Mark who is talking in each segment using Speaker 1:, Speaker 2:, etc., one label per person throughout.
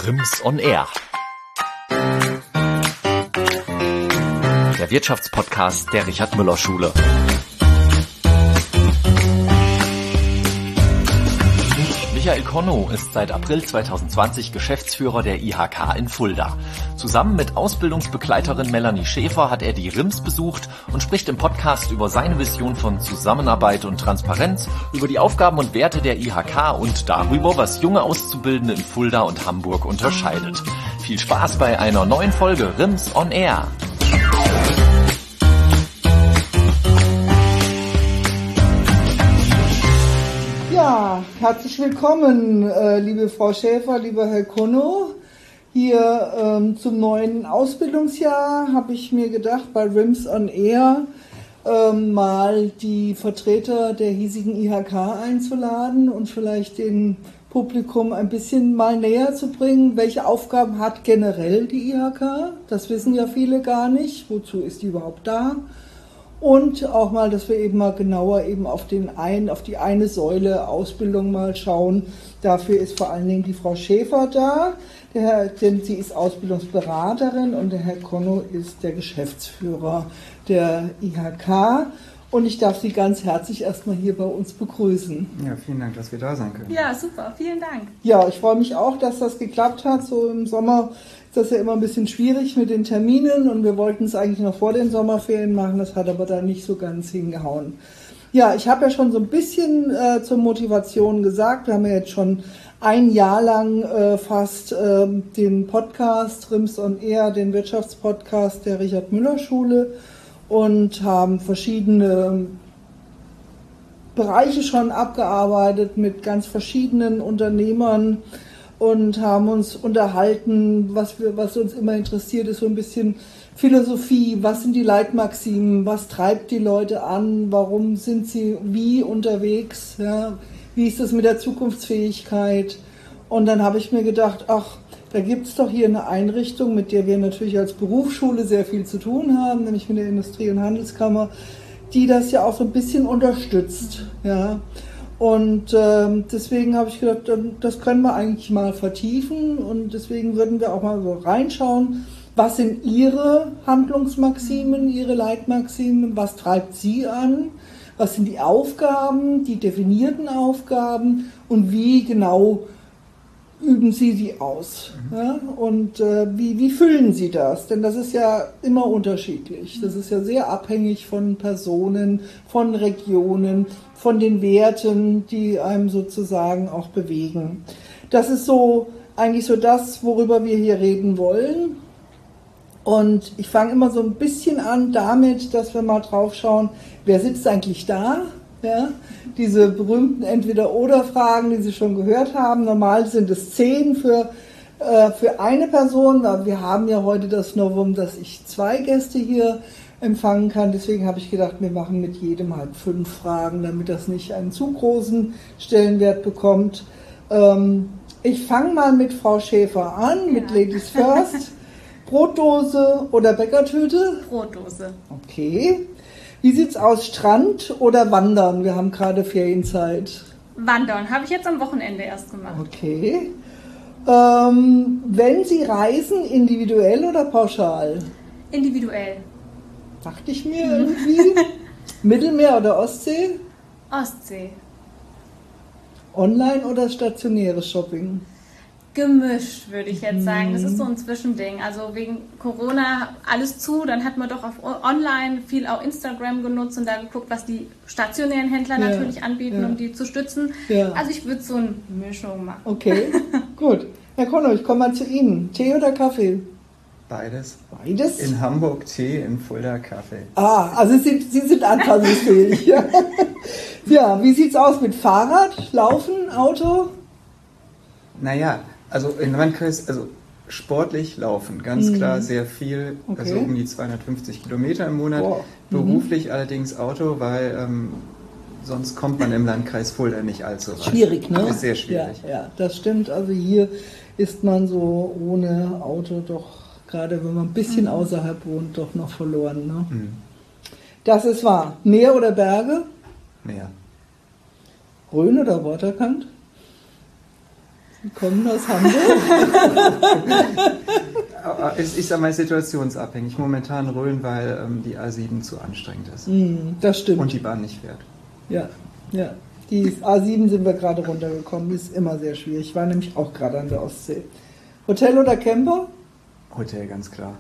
Speaker 1: RIMS on Air. Der Wirtschaftspodcast der Richard-Müller-Schule. Michael Konno ist seit April 2020 Geschäftsführer der IHK in Fulda. Zusammen mit Ausbildungsbegleiterin Melanie Schäfer hat er die RIMS besucht und spricht im Podcast über seine Vision von Zusammenarbeit und Transparenz, über die Aufgaben und Werte der IHK und darüber, was junge Auszubildende in Fulda und Hamburg unterscheidet. Viel Spaß bei einer neuen Folge RIMS on Air.
Speaker 2: Ja, herzlich willkommen, liebe Frau Schäfer, lieber Herr Konno. Hier zum neuen Ausbildungsjahr habe ich mir gedacht, bei RIMS on Air mal die Vertreter der hiesigen IHK einzuladen und vielleicht dem Publikum ein bisschen mal näher zu bringen, welche Aufgaben hat generell die IHK. Das wissen ja viele gar nicht. Wozu ist die überhaupt da? Und auch mal, dass wir eben mal genauer eben auf die eine Säule Ausbildung mal schauen. Dafür ist vor allen Dingen die Frau Schäfer da, denn sie ist Ausbildungsberaterin und der Herr Konno ist der Geschäftsführer der IHK. Und ich darf Sie ganz herzlich erstmal hier bei uns begrüßen.
Speaker 3: Ja, vielen Dank, dass wir da sein können.
Speaker 4: Ja, super, vielen Dank.
Speaker 2: Ja, ich freue mich auch, dass das geklappt hat. So im Sommer ist das ja immer ein bisschen schwierig mit den Terminen und wir wollten es eigentlich noch vor den Sommerferien machen, das hat aber dann nicht so ganz hingehauen. Ja, ich habe ja schon so ein bisschen zur Motivation gesagt. Wir haben ja jetzt schon ein Jahr lang fast den Podcast RIMS on Air, den Wirtschaftspodcast der Richard-Müller-Schule und haben verschiedene Bereiche schon abgearbeitet mit ganz verschiedenen Unternehmern und haben uns unterhalten, was uns immer interessiert, ist so ein bisschen Philosophie, was sind die Leitmaximen, was treibt die Leute an, warum sind sie wie unterwegs, ja? Wie ist das mit der Zukunftsfähigkeit? Und dann habe ich mir gedacht, ach, da gibt es doch hier eine Einrichtung, mit der wir natürlich als Berufsschule sehr viel zu tun haben, nämlich mit der Industrie- und Handelskammer, die das ja auch so ein bisschen unterstützt. Ja. Und deswegen habe ich gedacht, das können wir eigentlich mal vertiefen und deswegen würden wir auch mal so reinschauen, was sind Ihre Handlungsmaximen, Ihre Leitmaximen, was treibt Sie an, was sind die Aufgaben, die definierten Aufgaben und wie genau üben Sie die aus? Ja? Und wie füllen Sie das? Denn das ist ja immer unterschiedlich. Das ist ja sehr abhängig von Personen, von Regionen, von den Werten, die einem sozusagen auch bewegen. Das ist so eigentlich so das, worüber wir hier reden wollen. Und ich fange immer so ein bisschen an damit, dass wir mal drauf schauen, wer sitzt eigentlich da? Ja, diese berühmten Entweder-Oder-Fragen, die Sie schon gehört haben. Normal sind es 10 für eine Person. Aber wir haben ja heute das Novum, dass ich 2 Gäste hier empfangen kann. Deswegen habe ich gedacht, wir machen mit jedem halt 5 Fragen, damit das nicht einen zu großen Stellenwert bekommt. Ich fange mal mit Frau Schäfer an, mit Ladies First. Brotdose oder Bäckertüte?
Speaker 4: Brotdose.
Speaker 2: Okay. Wie sieht's aus, Strand oder Wandern? Wir haben gerade Ferienzeit.
Speaker 4: Wandern, habe ich jetzt am Wochenende erst gemacht.
Speaker 2: Okay. Wenn Sie reisen, individuell oder pauschal?
Speaker 4: Individuell.
Speaker 2: Dachte ich mir irgendwie. Mittelmeer oder Ostsee?
Speaker 4: Ostsee.
Speaker 2: Online oder stationäres Shopping?
Speaker 4: Gemischt, würde ich jetzt sagen. Das ist so ein Zwischending. Also wegen Corona alles zu, dann hat man doch auf online viel auch Instagram genutzt und da geguckt, was die stationären Händler natürlich anbieten, um die zu stützen. Ja. Also ich würde so eine Mischung machen.
Speaker 2: Okay, gut. Herr Konno, ich komme mal zu Ihnen. Tee oder Kaffee?
Speaker 3: Beides.
Speaker 2: Beides?
Speaker 3: In Hamburg Tee, in Fulda Kaffee.
Speaker 2: Ah, also Sie sind anpassungsfähig. Ja, wie sieht's aus mit Fahrrad, Laufen, Auto?
Speaker 3: Naja, also in Landkreis, also sportlich laufen, ganz klar sehr viel, also um die 250 Kilometer im Monat. Beruflich allerdings Auto, weil sonst kommt man im Landkreis Fulda nicht allzu weit.
Speaker 2: Schwierig, ne?
Speaker 3: Das ist sehr schwierig.
Speaker 2: Ja, das stimmt. Also hier ist man so ohne Auto doch, gerade wenn man ein bisschen außerhalb wohnt, doch noch verloren. Ne? Das ist wahr. Meer oder Berge?
Speaker 3: Meer.
Speaker 2: Rhön oder Waterkant? Die kommen aus Hamburg.
Speaker 3: Ich sage mal situationsabhängig. Momentan rollen, weil die A7 zu anstrengend ist.
Speaker 2: Das stimmt.
Speaker 3: Und die Bahn nicht fährt.
Speaker 2: Ja. Die A7 sind wir gerade runtergekommen. Die ist immer sehr schwierig. Ich war nämlich auch gerade an der Ostsee. Hotel oder Camper?
Speaker 3: Hotel, ganz klar.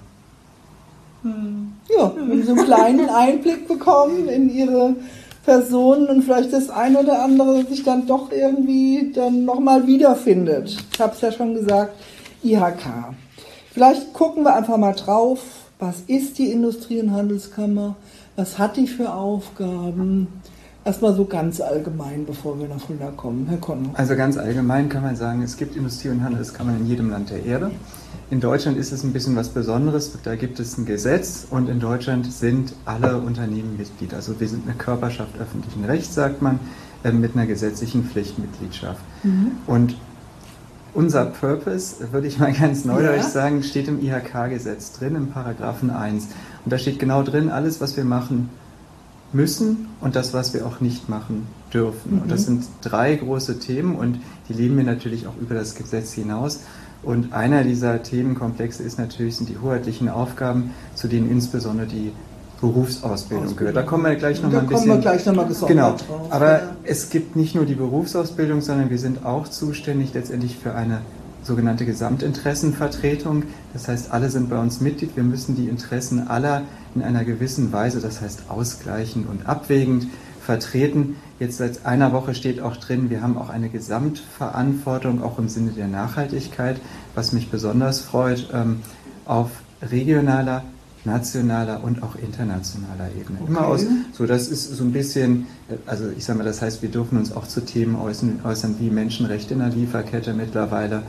Speaker 2: Ja, wenn wir so einen kleinen Einblick bekommen in ihre Personen und vielleicht das ein oder andere sich dann doch irgendwie dann nochmal wiederfindet. Ich habe es ja schon gesagt, IHK. Vielleicht gucken wir einfach mal drauf, was ist die Industrie- und Handelskammer, was hat die für Aufgaben? Erstmal so ganz allgemein, bevor wir nach Fulda kommen. Herr Konno.
Speaker 3: Also ganz allgemein kann man sagen, es gibt Industrie- und Handelskammern in jedem Land der Erde. In Deutschland ist es ein bisschen was Besonderes, da gibt es ein Gesetz und in Deutschland sind alle Unternehmen Mitglied. Also wir sind eine Körperschaft öffentlichen Rechts, sagt man, mit einer gesetzlichen Pflichtmitgliedschaft. Und unser Purpose, würde ich mal ganz neudeutsch sagen, steht im IHK-Gesetz drin, im Paragraphen 1. Und da steht genau drin, alles, was wir machen müssen und das, was wir auch nicht machen dürfen. Und das sind 3 große Themen und die leben wir natürlich auch über das Gesetz hinaus. Und einer dieser Themenkomplexe sind die hoheitlichen Aufgaben, zu denen insbesondere die Berufsausbildung gehört. Da kommen wir gleich nochmal ein bisschen...
Speaker 2: Da kommen wir gleich nochmal gesondert drauf.
Speaker 3: Aber es gibt nicht nur die Berufsausbildung, sondern wir sind auch zuständig letztendlich für eine sogenannte Gesamtinteressenvertretung. Das heißt, alle sind bei uns Mitglied. Wir müssen die Interessen aller in einer gewissen Weise, das heißt ausgleichend und abwägend, vertreten. Jetzt seit einer Woche steht auch drin, wir haben auch eine Gesamtverantwortung, auch im Sinne der Nachhaltigkeit, was mich besonders freut, auf regionaler, nationaler und auch internationaler Ebene.
Speaker 2: Okay.
Speaker 3: Immer so das ist so ein bisschen, also ich sage mal, das heißt, wir dürfen uns auch zu Themen äußern wie Menschenrechte in der Lieferkette mittlerweile,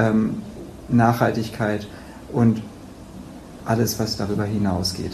Speaker 3: Nachhaltigkeit und alles, was darüber hinausgeht.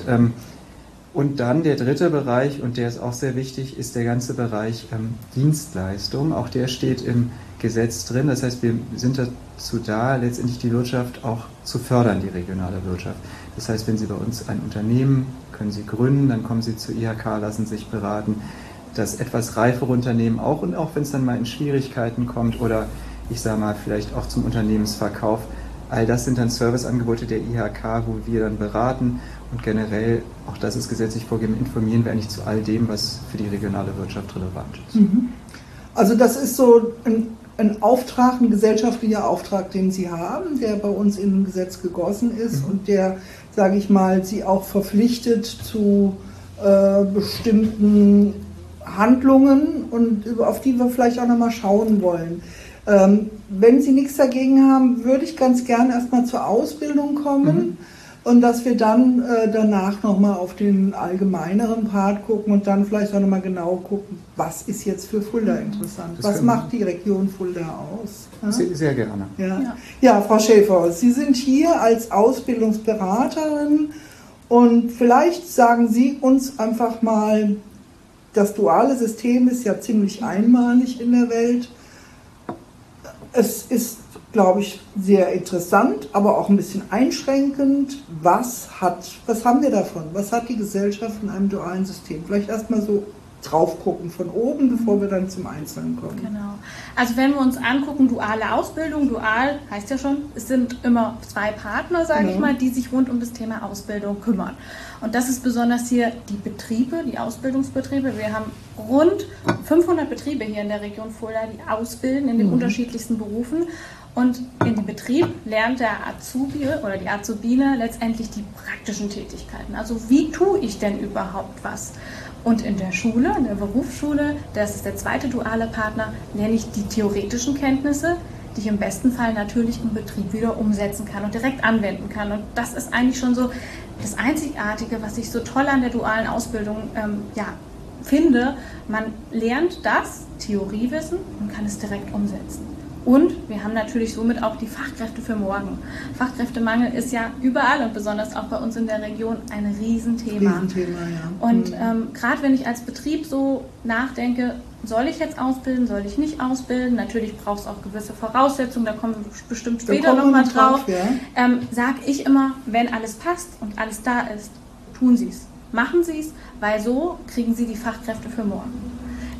Speaker 3: Und dann der dritte Bereich, und der ist auch sehr wichtig, ist der ganze Bereich Dienstleistung. Auch der steht im Gesetz drin. Das heißt, wir sind dazu da, letztendlich die Wirtschaft auch zu fördern, die regionale Wirtschaft. Das heißt, wenn Sie bei uns ein Unternehmen, können Sie gründen, dann kommen Sie zur IHK, lassen sich beraten. Das etwas reifere Unternehmen auch, und auch wenn es dann mal in Schwierigkeiten kommt oder ich sage mal vielleicht auch zum Unternehmensverkauf, all das sind dann Serviceangebote der IHK, wo wir dann beraten und generell, auch das ist gesetzlich vorgegeben, informieren wir eigentlich zu all dem, was für die regionale Wirtschaft relevant ist.
Speaker 2: Also das ist so ein Auftrag, ein gesellschaftlicher Auftrag, den Sie haben, der bei uns in ein Gesetz gegossen ist und der, sage ich mal, Sie auch verpflichtet zu bestimmten Handlungen und auf die wir vielleicht auch nochmal schauen wollen. Wenn Sie nichts dagegen haben, würde ich ganz gern erstmal zur Ausbildung kommen und dass wir dann danach nochmal auf den allgemeineren Part gucken und dann vielleicht auch nochmal genau gucken, was ist jetzt für Fulda interessant, was macht die Region Fulda aus. Ja?
Speaker 3: Sehr gerne.
Speaker 2: Ja, Frau Schäfer, Sie sind hier als Ausbildungsberaterin und vielleicht sagen Sie uns einfach mal, das duale System ist ja ziemlich einmalig in der Welt. Es ist, glaube ich, sehr interessant, aber auch ein bisschen einschränkend. Was haben wir davon? Was hat die Gesellschaft in einem dualen System? Vielleicht erstmal so drauf gucken von oben, bevor wir dann zum Einzelnen kommen.
Speaker 4: Genau. Also wenn wir uns angucken, duale Ausbildung, dual heißt ja schon, es sind immer 2 Partner, sage ich mal, die sich rund um das Thema Ausbildung kümmern. Und das ist besonders hier die Betriebe, die Ausbildungsbetriebe. Wir haben rund 500 Betriebe hier in der Region Fulda, die ausbilden in den unterschiedlichsten Berufen. Und in dem Betrieb lernt der Azubi oder die Azubine letztendlich die praktischen Tätigkeiten. Also wie tue ich denn überhaupt was? Und in der Schule, in der Berufsschule, das ist der zweite duale Partner, lerne ich die theoretischen Kenntnisse, die ich im besten Fall natürlich im Betrieb wieder umsetzen kann und direkt anwenden kann. Und das ist eigentlich schon so das Einzigartige, was ich so toll an der dualen Ausbildung finde. Man lernt das Theoriewissen und kann es direkt umsetzen. Und wir haben natürlich somit auch die Fachkräfte für morgen. Fachkräftemangel ist ja überall und besonders auch bei uns in der Region ein Riesenthema. Und gerade wenn ich als Betrieb so nachdenke, soll ich jetzt ausbilden, soll ich nicht ausbilden? Natürlich braucht es auch gewisse Voraussetzungen, da kommen wir bestimmt später nochmal drauf. Sage ich immer, wenn alles passt und alles da ist, tun Sie es. Machen Sie es, weil so kriegen Sie die Fachkräfte für morgen.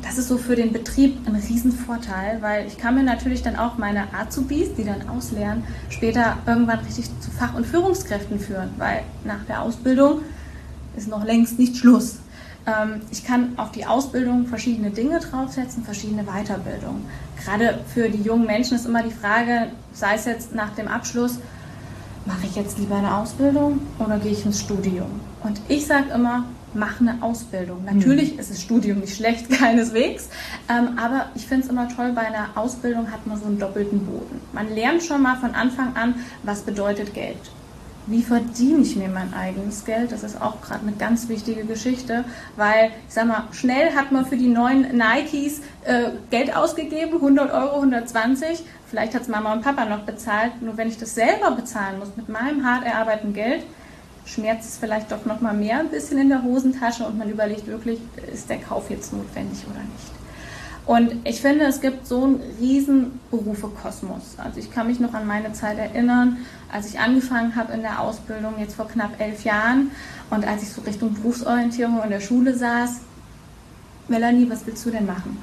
Speaker 4: das ist so für den Betrieb ein Riesenvorteil, weil ich kann mir natürlich dann auch meine Azubis, die dann auslernen, später irgendwann richtig zu Fach- und Führungskräften führen, weil nach der Ausbildung ist noch längst nicht Schluss. Ich kann auf die Ausbildung verschiedene Dinge draufsetzen, verschiedene Weiterbildungen. Gerade für die jungen Menschen ist immer die Frage, sei es jetzt nach dem Abschluss, mache ich jetzt lieber eine Ausbildung oder gehe ich ins Studium? Und ich sage immer, mach eine Ausbildung. Natürlich ist das Studium nicht schlecht, keineswegs, aber ich finde es immer toll, bei einer Ausbildung hat man so einen doppelten Boden. Man lernt schon mal von Anfang an, was bedeutet Geld. Wie verdiene ich mir mein eigenes Geld? Das ist auch gerade eine ganz wichtige Geschichte, weil, ich sag mal, schnell hat man für die neuen Nikes Geld ausgegeben, 100 Euro, 120, vielleicht hat es Mama und Papa noch bezahlt, nur wenn ich das selber bezahlen muss, mit meinem hart erarbeiteten Geld, schmerzt es vielleicht doch noch mal mehr ein bisschen in der Hosentasche und man überlegt wirklich, ist der Kauf jetzt notwendig oder nicht. Und ich finde, es gibt so einen riesen Berufekosmos. Also ich kann mich noch an meine Zeit erinnern, als ich angefangen habe in der Ausbildung, jetzt vor knapp 11 Jahren, und als ich so Richtung Berufsorientierung in der Schule saß, Melanie, was willst du denn machen?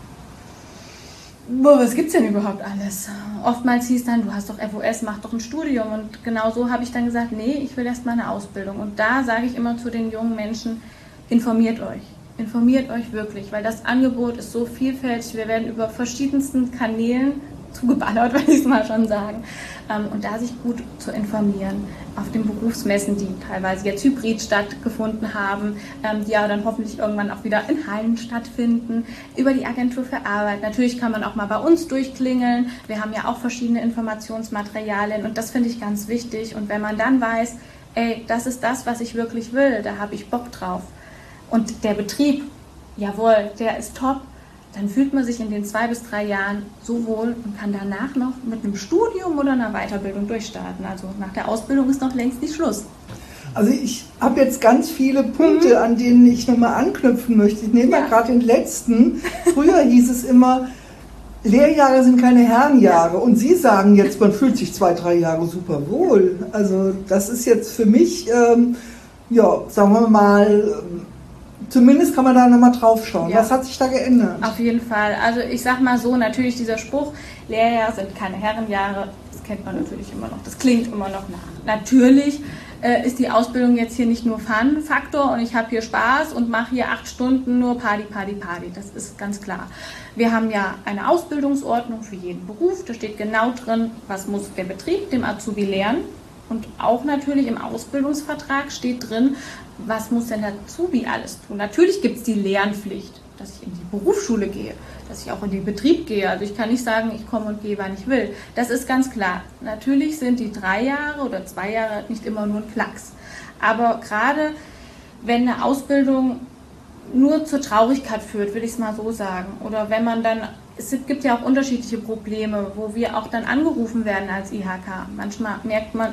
Speaker 4: Was gibt's denn überhaupt alles? Oftmals hieß dann, du hast doch FOS, mach doch ein Studium. Und genau so habe ich dann gesagt, nee, ich will erst mal eine Ausbildung. Und da sage ich immer zu den jungen Menschen, informiert euch. Informiert euch wirklich, weil das Angebot ist so vielfältig. Wir werden über verschiedensten Kanälen zugeballert, will ich es mal schon sagen. Und da sich gut zu informieren, auf den Berufsmessen, die teilweise jetzt hybrid stattgefunden haben, die ja dann hoffentlich irgendwann auch wieder in Hallen stattfinden, über die Agentur für Arbeit. Natürlich kann man auch mal bei uns durchklingeln. Wir haben ja auch verschiedene Informationsmaterialien und das finde ich ganz wichtig. Und wenn man dann weiß, ey, das ist das, was ich wirklich will, da habe ich Bock drauf. Und der Betrieb, jawohl, der ist top, dann fühlt man sich in den 2 bis 3 Jahren so wohl und kann danach noch mit einem Studium oder einer Weiterbildung durchstarten. Also nach der Ausbildung ist noch längst nicht Schluss.
Speaker 2: Also ich habe jetzt ganz viele Punkte, an denen ich nochmal anknüpfen möchte. Ich nehme mal gerade den letzten. Früher hieß es immer, Lehrjahre sind keine Herrenjahre. Und Sie sagen jetzt, man fühlt sich 2, 3 Jahre super wohl. Also das ist jetzt für mich, sagen wir mal, zumindest kann man da nochmal drauf schauen. Ja. Was hat sich da geändert?
Speaker 4: Auf jeden Fall. Also ich sag mal so, natürlich dieser Spruch, Lehrjahre sind keine Herrenjahre, das kennt man natürlich immer noch. Das klingt immer noch nach. Natürlich ist die Ausbildung jetzt hier nicht nur Fun-Faktor und ich habe hier Spaß und mache hier 8 Stunden nur Party. Das ist ganz klar. Wir haben ja eine Ausbildungsordnung für jeden Beruf. Da steht genau drin, was muss der Betrieb dem Azubi lernen. Und auch natürlich im Ausbildungsvertrag steht drin, was muss denn der Azubi alles tun. Natürlich gibt es die Lernpflicht, dass ich in die Berufsschule gehe, dass ich auch in den Betrieb gehe. Also ich kann nicht sagen, ich komme und gehe, wann ich will. Das ist ganz klar. Natürlich sind die 3 Jahre oder 2 Jahre nicht immer nur ein Klacks. Aber gerade wenn eine Ausbildung nur zur Traurigkeit führt, will ich es mal so sagen, oder wenn man dann, es gibt ja auch unterschiedliche Probleme, wo wir auch dann angerufen werden als IHK. Manchmal merkt man,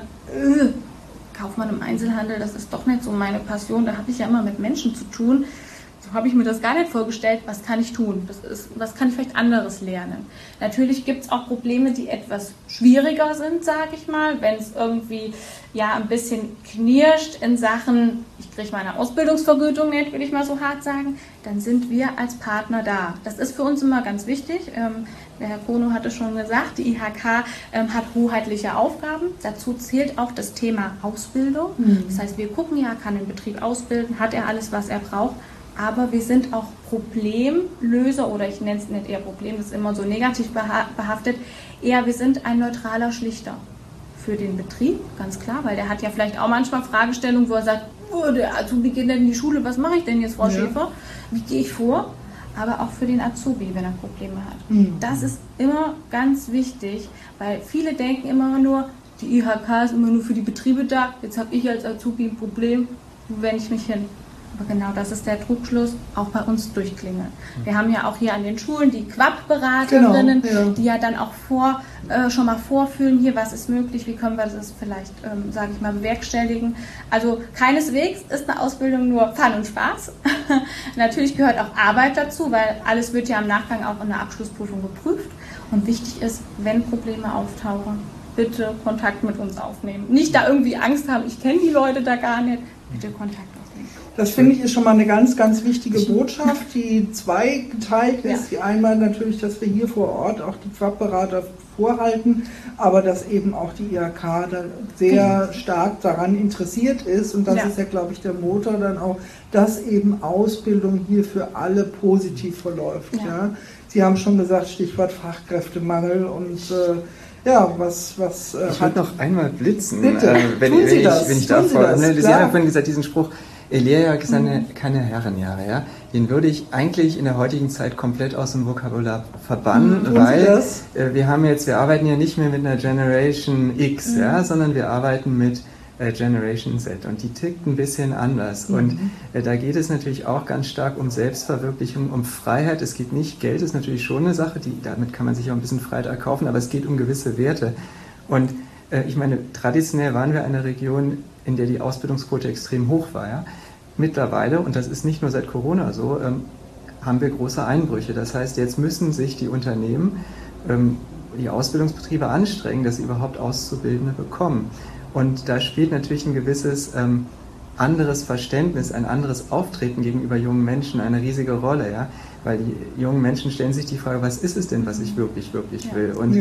Speaker 4: Kaufmann im Einzelhandel, das ist doch nicht so meine Passion, da habe ich ja immer mit Menschen zu tun. So habe ich mir das gar nicht vorgestellt, was kann ich tun? Was kann ich vielleicht anderes lernen? Natürlich gibt es auch Probleme, die etwas schwieriger sind, sage ich mal, wenn es irgendwie ein bisschen knirscht in Sachen, ich kriege meine Ausbildungsvergütung nicht, will ich mal so hart sagen, dann sind wir als Partner da. Das ist für uns immer ganz wichtig. Der Herr Kono hatte schon gesagt, die IHK hat hoheitliche Aufgaben. Dazu zählt auch das Thema Ausbildung. Das heißt, wir gucken ja, kann ein Betrieb ausbilden, hat er alles, was er braucht. Aber wir sind auch Problemlöser, oder ich nenne es nicht eher Problem, das ist immer so negativ behaftet, eher wir sind ein neutraler Schlichter für den Betrieb, ganz klar, weil der hat ja vielleicht auch manchmal Fragestellungen, wo er sagt, der Azubi geht nicht in die Schule, was mache ich denn jetzt, Frau Schäfer? Wie gehe ich vor? Aber auch für den Azubi, wenn er Probleme hat. Das ist immer ganz wichtig, weil viele denken immer nur, die IHK ist immer nur für die Betriebe da, jetzt habe ich als Azubi ein Problem, wo wende ich mich hin? Aber genau das ist der Trugschluss, auch bei uns durchklingeln. Wir haben ja auch hier an den Schulen die QAP-Beraterinnen, die ja dann auch schon mal vorfühlen, hier, was ist möglich, wie können wir das vielleicht, sage ich mal, bewerkstelligen. Also keineswegs ist eine Ausbildung nur Fun und Spaß. Natürlich gehört auch Arbeit dazu, weil alles wird ja im Nachgang auch in der Abschlussprüfung geprüft. Und wichtig ist, wenn Probleme auftauchen, bitte Kontakt mit uns aufnehmen. Nicht da irgendwie Angst haben, ich kenne die Leute da gar nicht, bitte Kontakt aufnehmen.
Speaker 2: Das finde ich ist schon mal eine ganz, ganz wichtige Botschaft, die zweigeteilt ist. Die einmal natürlich, dass wir hier vor Ort auch die Jobberater vorhalten, aber dass eben auch die IHK da sehr stark daran interessiert ist. Und das ist ja, glaube ich, der Motor dann auch, dass eben Ausbildung hier für alle positiv verläuft. Ja. Sie haben schon gesagt, Stichwort Fachkräftemangel und was
Speaker 3: ich würde noch einmal blitzen, wenn
Speaker 2: ich
Speaker 3: darf. Sie haben vorhin gesagt, diesen Spruch, Lehrjahre sind keine Herrenjahre, ja. Den würde ich eigentlich in der heutigen Zeit komplett aus dem Vokabular verbannen, weil wir arbeiten ja nicht mehr mit einer Generation X, sondern wir arbeiten mit Generation Z und die tickt ein bisschen anders. Und da geht es natürlich auch ganz stark um Selbstverwirklichung, um Freiheit. Es geht nicht, Geld ist natürlich schon eine Sache, damit kann man sich auch ein bisschen Freiheit erkaufen, aber es geht um gewisse Werte. Und ich meine, traditionell waren wir eine Region, in der die Ausbildungsquote extrem hoch war. Ja? Mittlerweile, und das ist nicht nur seit Corona so, haben wir große Einbrüche. Das heißt, jetzt müssen sich die Unternehmen, die Ausbildungsbetriebe anstrengen, dass sie überhaupt Auszubildende bekommen. Und da spielt natürlich ein gewisses anderes Verständnis, ein anderes Auftreten gegenüber jungen Menschen eine riesige Rolle. Ja? Weil die jungen Menschen stellen sich die Frage, was ist es denn, was ich wirklich will? Und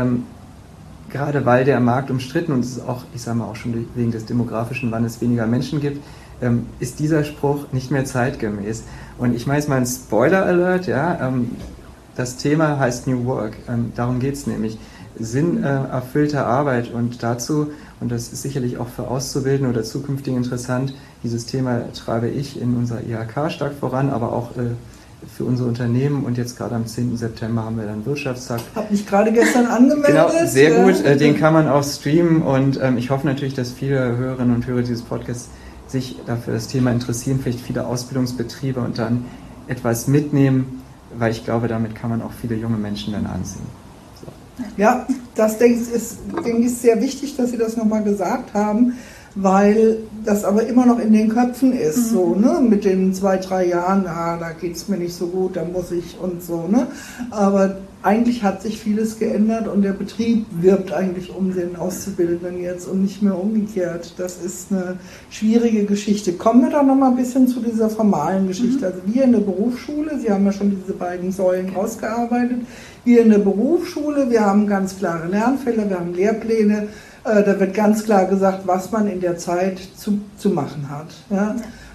Speaker 3: gerade weil der Markt umstritten und es ist auch, ich sage mal auch schon wegen des demografischen Wandels weniger Menschen gibt, ist dieser Spruch nicht mehr zeitgemäß. Und ich mache jetzt mal einen Spoiler-Alert, das Thema heißt New Work, darum geht es nämlich. Sinnerfüllte Arbeit und dazu, und das ist sicherlich auch für Auszubildende oder Zukünftige interessant, dieses Thema treibe ich in unserer IHK stark voran, aber auch für unsere Unternehmen und jetzt gerade am 10. September haben wir dann Wirtschaftstag.
Speaker 2: Habe mich gerade gestern angemeldet.
Speaker 3: Genau, sehr gut, den kann man auch streamen und ich hoffe natürlich, dass viele Hörerinnen und Hörer dieses Podcasts sich dafür das Thema interessieren, vielleicht viele Ausbildungsbetriebe und dann etwas mitnehmen, weil ich glaube, damit kann man auch viele junge Menschen dann anziehen. So.
Speaker 2: Ja, das denke ich ist sehr wichtig, dass Sie das nochmal gesagt haben, weil das aber immer noch in den Köpfen ist, so, ne, mit den 2-3 Jahren, da geht es mir nicht so gut, da muss ich und so, ne, aber eigentlich hat sich vieles geändert und der Betrieb wirbt eigentlich um den Auszubildenden jetzt und nicht mehr umgekehrt. Das ist eine schwierige Geschichte. Kommen wir doch noch mal ein bisschen zu dieser formalen Geschichte. Also wir in der Berufsschule, Sie haben ja schon diese beiden Säulen ausgearbeitet, wir in der Berufsschule, wir haben ganz klare Lernfälle, wir haben Lehrpläne, da wird ganz klar gesagt, was man in der Zeit zu machen hat. Ja?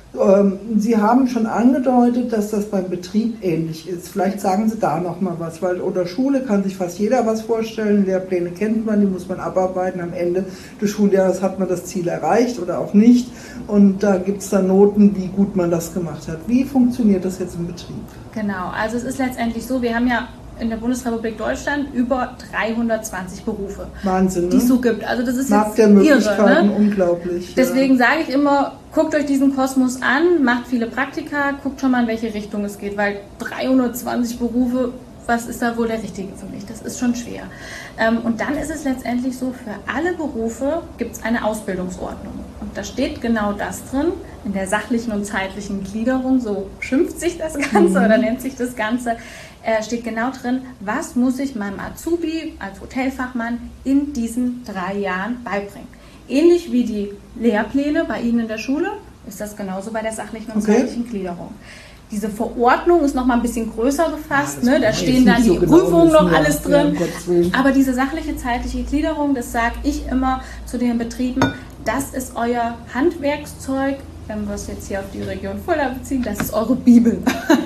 Speaker 2: Sie haben schon angedeutet, dass das beim Betrieb ähnlich ist. Vielleicht sagen Sie da noch mal was, weil oder Schule kann sich fast jeder was vorstellen. Lehrpläne kennt man, die muss man abarbeiten. Am Ende des Schuljahres hat man das Ziel erreicht oder auch nicht. Und da gibt es dann Noten, wie gut man das gemacht hat. Wie funktioniert das jetzt im Betrieb?
Speaker 4: Genau, also es ist letztendlich so, wir haben ja in der Bundesrepublik Deutschland über 320 Berufe,
Speaker 2: Wahnsinn, ne?
Speaker 4: Die es so gibt. Also das ist
Speaker 2: Markt
Speaker 4: jetzt
Speaker 2: der Möglichkeiten,
Speaker 4: irre, ne?
Speaker 2: Unglaublich.
Speaker 4: Deswegen sage ich immer, guckt euch diesen Kosmos an, macht viele Praktika, guckt schon mal, in welche Richtung es geht, weil 320 Berufe, was ist da wohl der Richtige für mich? Das ist schon schwer. Und dann ist es letztendlich so, für alle Berufe gibt es eine Ausbildungsordnung. Und da steht genau das drin, in der sachlichen und zeitlichen Gliederung, so schimpft sich das Ganze oder nennt sich das Ganze, steht genau drin, was muss ich meinem Azubi als Hotelfachmann in diesen 3 Jahren beibringen. Ähnlich wie die Lehrpläne bei Ihnen in der Schule, ist das genauso bei der sachlichen und zeitlichen Gliederung. Diese Verordnung ist noch mal ein bisschen größer gefasst, ne? Da stehen dann die Prüfungen noch alles drin. Aber diese sachliche, zeitliche Gliederung, das sage ich immer zu den Betrieben, das ist euer Handwerkszeug, wenn wir es jetzt hier auf die Region Fulda beziehen, das ist eure Bibel.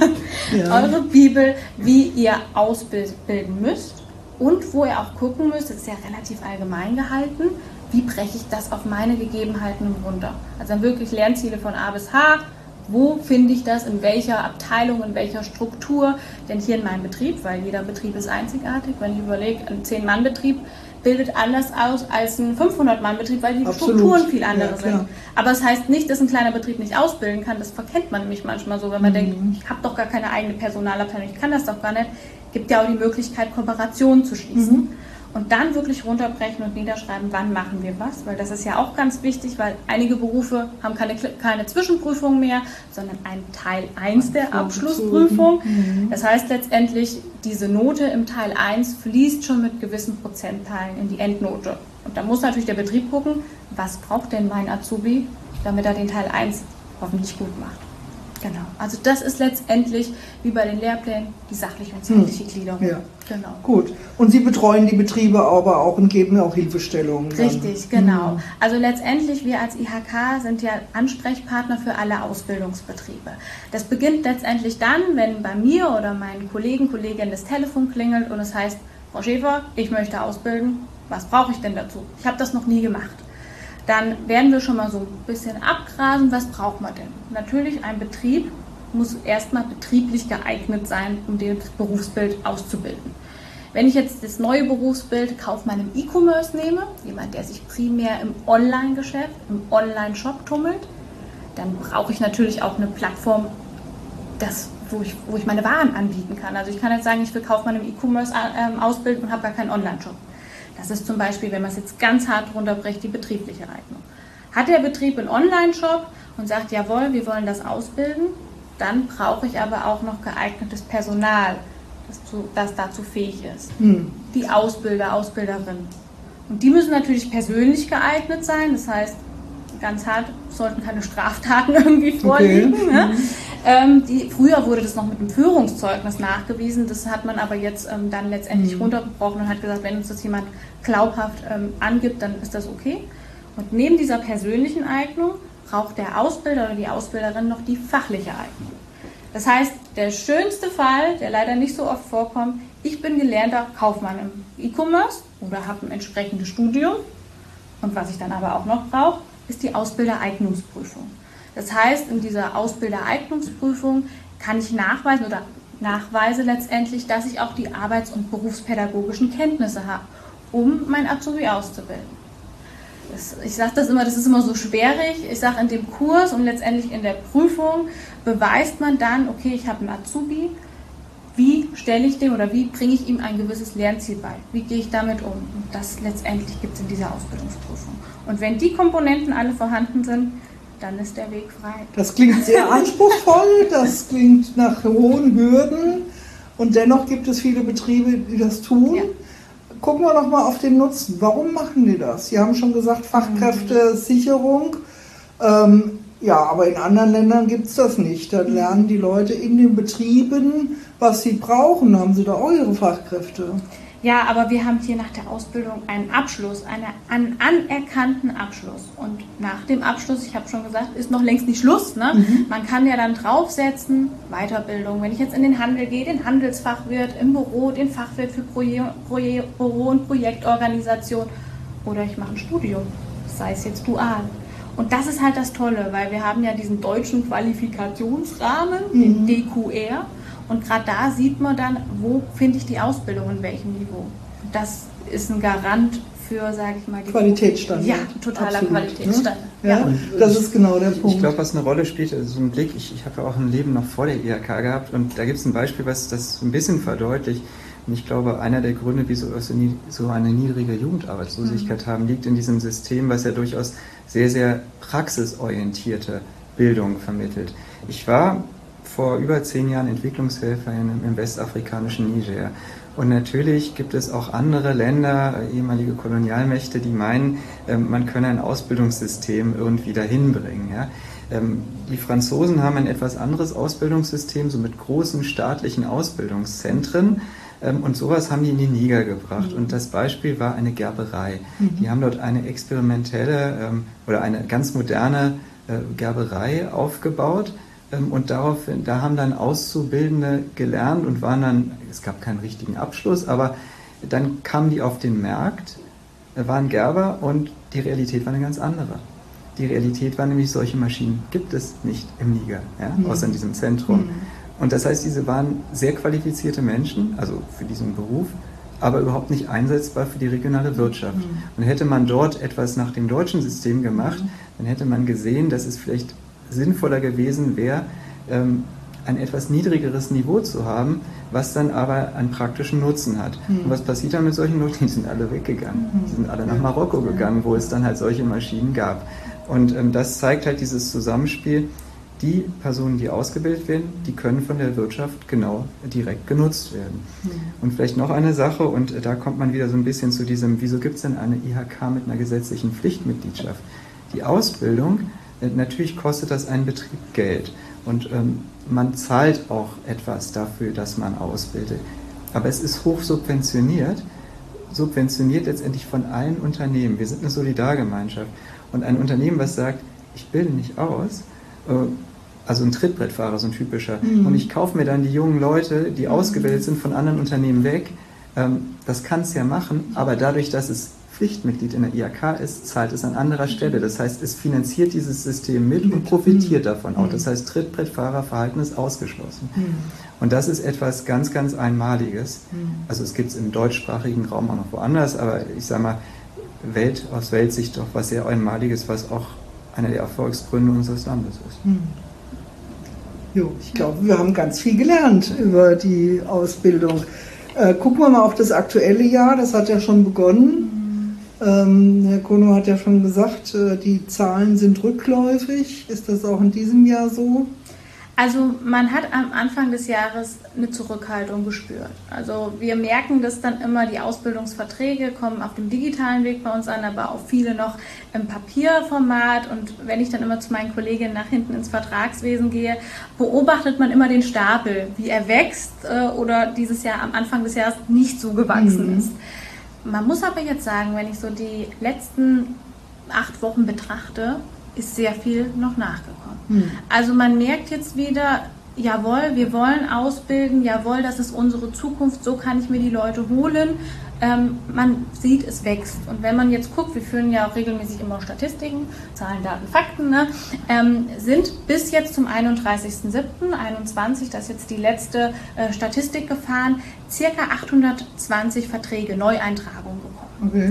Speaker 4: Ja. Eure Bibel, wie ihr ausbilden müsst und wo ihr auch gucken müsst, das ist ja relativ allgemein gehalten, wie breche ich das auf meine Gegebenheiten runter. Also dann wirklich Lernziele von A bis H, wo finde ich das, in welcher Abteilung, in welcher Struktur, denn hier in meinem Betrieb, weil jeder Betrieb ist einzigartig, wenn ich überlege, ein 10-Mann-Betrieb bildet anders aus als ein 500-Mann-Betrieb, weil die Strukturen viel andere sind. Aber es heißt nicht, dass ein kleiner Betrieb nicht ausbilden kann, das verkennt man nämlich manchmal so, wenn man denkt, ich habe doch gar keine eigene Personalabteilung, ich kann das doch gar nicht. Es gibt ja auch die Möglichkeit, Kooperationen zu schließen. Und dann wirklich runterbrechen und niederschreiben, wann machen wir was, weil das ist ja auch ganz wichtig, weil einige Berufe haben keine Zwischenprüfung mehr, sondern ein Teil 1 der Abschlussprüfung. Das heißt letztendlich, diese Note im Teil 1 fließt schon mit gewissen Prozentteilen in die Endnote. Und da muss natürlich der Betrieb gucken, was braucht denn mein Azubi, damit er den Teil 1 hoffentlich gut macht. Genau, also das ist letztendlich, wie bei den Lehrplänen, die sachliche und zeitliche Gliederung.
Speaker 2: Ja.
Speaker 4: Genau.
Speaker 2: Gut. Und Sie betreuen die Betriebe aber auch und geben auch Hilfestellungen.
Speaker 4: Richtig, genau. Also letztendlich, wir als IHK sind ja Ansprechpartner für alle Ausbildungsbetriebe. Das beginnt letztendlich dann, wenn bei mir oder meinen Kolleginnen das Telefon klingelt und es heißt, Frau Schäfer, ich möchte ausbilden, was brauche ich denn dazu? Ich habe das noch nie gemacht. Dann werden wir schon mal so ein bisschen abgrasen, was braucht man denn? Natürlich, ein Betrieb muss erstmal betrieblich geeignet sein, um das Berufsbild auszubilden. Wenn ich jetzt das neue Berufsbild Kaufmann im E-Commerce nehme, jemand, der sich primär im Online-Geschäft, im Online-Shop tummelt, dann brauche ich natürlich auch eine Plattform, wo ich meine Waren anbieten kann. Also ich kann jetzt sagen, ich will Kaufmann im E-Commerce ausbilden und habe gar keinen Online-Shop. Das ist zum Beispiel, wenn man es jetzt ganz hart runterbricht, die betriebliche Eignung. Hat der Betrieb einen Online-Shop und sagt, jawohl, wir wollen das ausbilden, dann brauche ich aber auch noch geeignetes Personal, das dazu fähig ist. Die Ausbilder, Ausbilderinnen. Und die müssen natürlich persönlich geeignet sein, das heißt, ganz hart sollten keine Straftaten irgendwie vorliegen. Okay. Ne? Früher wurde das noch mit einem Führungszeugnis nachgewiesen, das hat man aber jetzt dann letztendlich runtergebrochen und hat gesagt, wenn uns das jemand glaubhaft angibt, dann ist das okay. Und neben dieser persönlichen Eignung braucht der Ausbilder oder die Ausbilderin noch die fachliche Eignung. Das heißt, der schönste Fall, der leider nicht so oft vorkommt, ich bin gelernter Kaufmann im E-Commerce oder habe ein entsprechendes Studium und was ich dann aber auch noch brauche, ist die Ausbildereignungsprüfung. Das heißt, in dieser Ausbildereignungsprüfung kann ich nachweise letztendlich, dass ich auch die arbeits- und berufspädagogischen Kenntnisse habe, um mein Azubi auszubilden. Ich sage das immer, das ist immer so schwierig. Ich sage, in dem Kurs und letztendlich in der Prüfung beweist man dann, okay, ich habe einen Azubi, wie stelle ich dem oder wie bringe ich ihm ein gewisses Lernziel bei? Wie gehe ich damit um? Und das letztendlich gibt es in dieser Ausbildungsprüfung. Und wenn die Komponenten alle vorhanden sind, dann ist der Weg frei.
Speaker 2: Das klingt sehr anspruchsvoll, das klingt nach hohen Hürden und dennoch gibt es viele Betriebe, die das tun. Ja. Gucken wir noch mal auf den Nutzen. Warum machen die das? Sie haben schon gesagt, Fachkräftesicherung. Ja, aber in anderen Ländern gibt es das nicht. Dann lernen die Leute in den Betrieben, was sie brauchen. Haben sie da auch ihre Fachkräfte?
Speaker 4: Ja, aber wir haben hier nach der Ausbildung einen Abschluss, einen anerkannten Abschluss. Und nach dem Abschluss, ich habe schon gesagt, ist noch längst nicht Schluss. Ne? Man kann ja dann draufsetzen, Weiterbildung. Wenn ich jetzt in den Handel gehe, den Handelsfachwirt, im Büro, den Fachwirt für Büro- und Projektorganisation. Oder ich mache ein Studium, sei es jetzt dual. Und das ist halt das Tolle, weil wir haben ja diesen deutschen Qualifikationsrahmen, den DQR. Und gerade da sieht man dann, wo finde ich die Ausbildung, in welchem Niveau. Das ist ein Garant für, sage ich mal, die
Speaker 2: Qualitätsstandard.
Speaker 4: Ja, totaler absolut, Qualitätsstandard.
Speaker 2: Ne? Ja, das ist genau der Punkt.
Speaker 3: Ich glaube, was eine Rolle spielt, also so ein Blick, ich habe ja auch ein Leben noch vor der IHK gehabt und da gibt es ein Beispiel, was das ein bisschen verdeutlicht. Und ich glaube, einer der Gründe, wieso wir so eine niedrige Jugendarbeitslosigkeit haben, liegt in diesem System, was ja durchaus sehr, sehr praxisorientierte Bildung vermittelt. Ich war vor über 10 Jahren Entwicklungshelfer im westafrikanischen Niger. Und natürlich gibt es auch andere Länder, ehemalige Kolonialmächte, die meinen, man könne ein Ausbildungssystem irgendwie dahin bringen. Ja? Die Franzosen haben ein etwas anderes Ausbildungssystem, so mit großen staatlichen Ausbildungszentren. Und sowas haben die in den Niger gebracht. Und das Beispiel war eine Gerberei. Die haben dort eine experimentelle oder eine ganz moderne Gerberei aufgebaut. Und da haben dann Auszubildende gelernt und waren dann, es gab keinen richtigen Abschluss, aber dann kamen die auf den Markt, waren Gerber und die Realität war eine ganz andere. Die Realität war nämlich, solche Maschinen gibt es nicht im Niger, ja, außer in diesem Zentrum. Und das heißt, diese waren sehr qualifizierte Menschen, also für diesen Beruf, aber überhaupt nicht einsetzbar für die regionale Wirtschaft. Und hätte man dort etwas nach dem deutschen System gemacht, dann hätte man gesehen, dass es vielleicht sinnvoller gewesen wäre, ein etwas niedrigeres Niveau zu haben, was dann aber einen praktischen Nutzen hat. Und was passiert dann mit solchen Leuten? Die sind alle weggegangen. Die sind alle nach Marokko gegangen, wo es dann halt solche Maschinen gab. Und das zeigt halt dieses Zusammenspiel. Die Personen, die ausgebildet werden, die können von der Wirtschaft genau direkt genutzt werden. Und vielleicht noch eine Sache, und da kommt man wieder so ein bisschen zu diesem, wieso gibt es denn eine IHK mit einer gesetzlichen Pflichtmitgliedschaft? Die Ausbildung Natürlich kostet das einen Betrieb Geld und man zahlt auch etwas dafür, dass man ausbildet. Aber es ist hoch subventioniert letztendlich von allen Unternehmen. Wir sind eine Solidargemeinschaft. Und ein Unternehmen, was sagt, ich bilde nicht aus, also ein Trittbrettfahrer, so ein typischer, und ich kaufe mir dann die jungen Leute, die ausgebildet sind, von anderen Unternehmen weg, das kann es ja machen, aber dadurch, dass es Pflichtmitglied in der IHK ist, zahlt es an anderer Stelle. Das heißt, es finanziert dieses System mit und profitiert davon auch. Das heißt, Trittbrettfahrerverhalten ist ausgeschlossen. Und das ist etwas ganz, ganz Einmaliges. Also es gibt es im deutschsprachigen Raum auch noch woanders, aber ich sage mal, aus Weltsicht doch was sehr Einmaliges, was auch einer der Erfolgsgründe unseres Landes ist.
Speaker 2: Jo, ich glaube, wir haben ganz viel gelernt über die Ausbildung. Gucken wir mal auf das aktuelle Jahr, das hat ja schon begonnen. Herr Kono hat ja schon gesagt, die Zahlen sind rückläufig. Ist das auch in diesem Jahr so?
Speaker 4: Also man hat am Anfang des Jahres eine Zurückhaltung gespürt. Also wir merken, dass dann immer die Ausbildungsverträge kommen auf dem digitalen Weg bei uns an, aber auch viele noch im Papierformat. Und wenn ich dann immer zu meinen Kolleginnen nach hinten ins Vertragswesen gehe, beobachtet man immer den Stapel, wie er wächst oder dieses Jahr am Anfang des Jahres nicht so gewachsen ist. Man muss aber jetzt sagen, wenn ich so die letzten 8 Wochen betrachte, ist sehr viel noch nachgekommen. Also man merkt jetzt wieder, jawohl, wir wollen ausbilden, jawohl, das ist unsere Zukunft, so kann ich mir die Leute holen. Man sieht, es wächst. Und wenn man jetzt guckt, wir führen ja auch regelmäßig immer Statistiken, Zahlen, Daten, Fakten, ne, sind bis jetzt zum 31.07.21, das ist jetzt die letzte Statistik gefahren, circa 820 Verträge, Neueintragungen bekommen.
Speaker 2: Okay.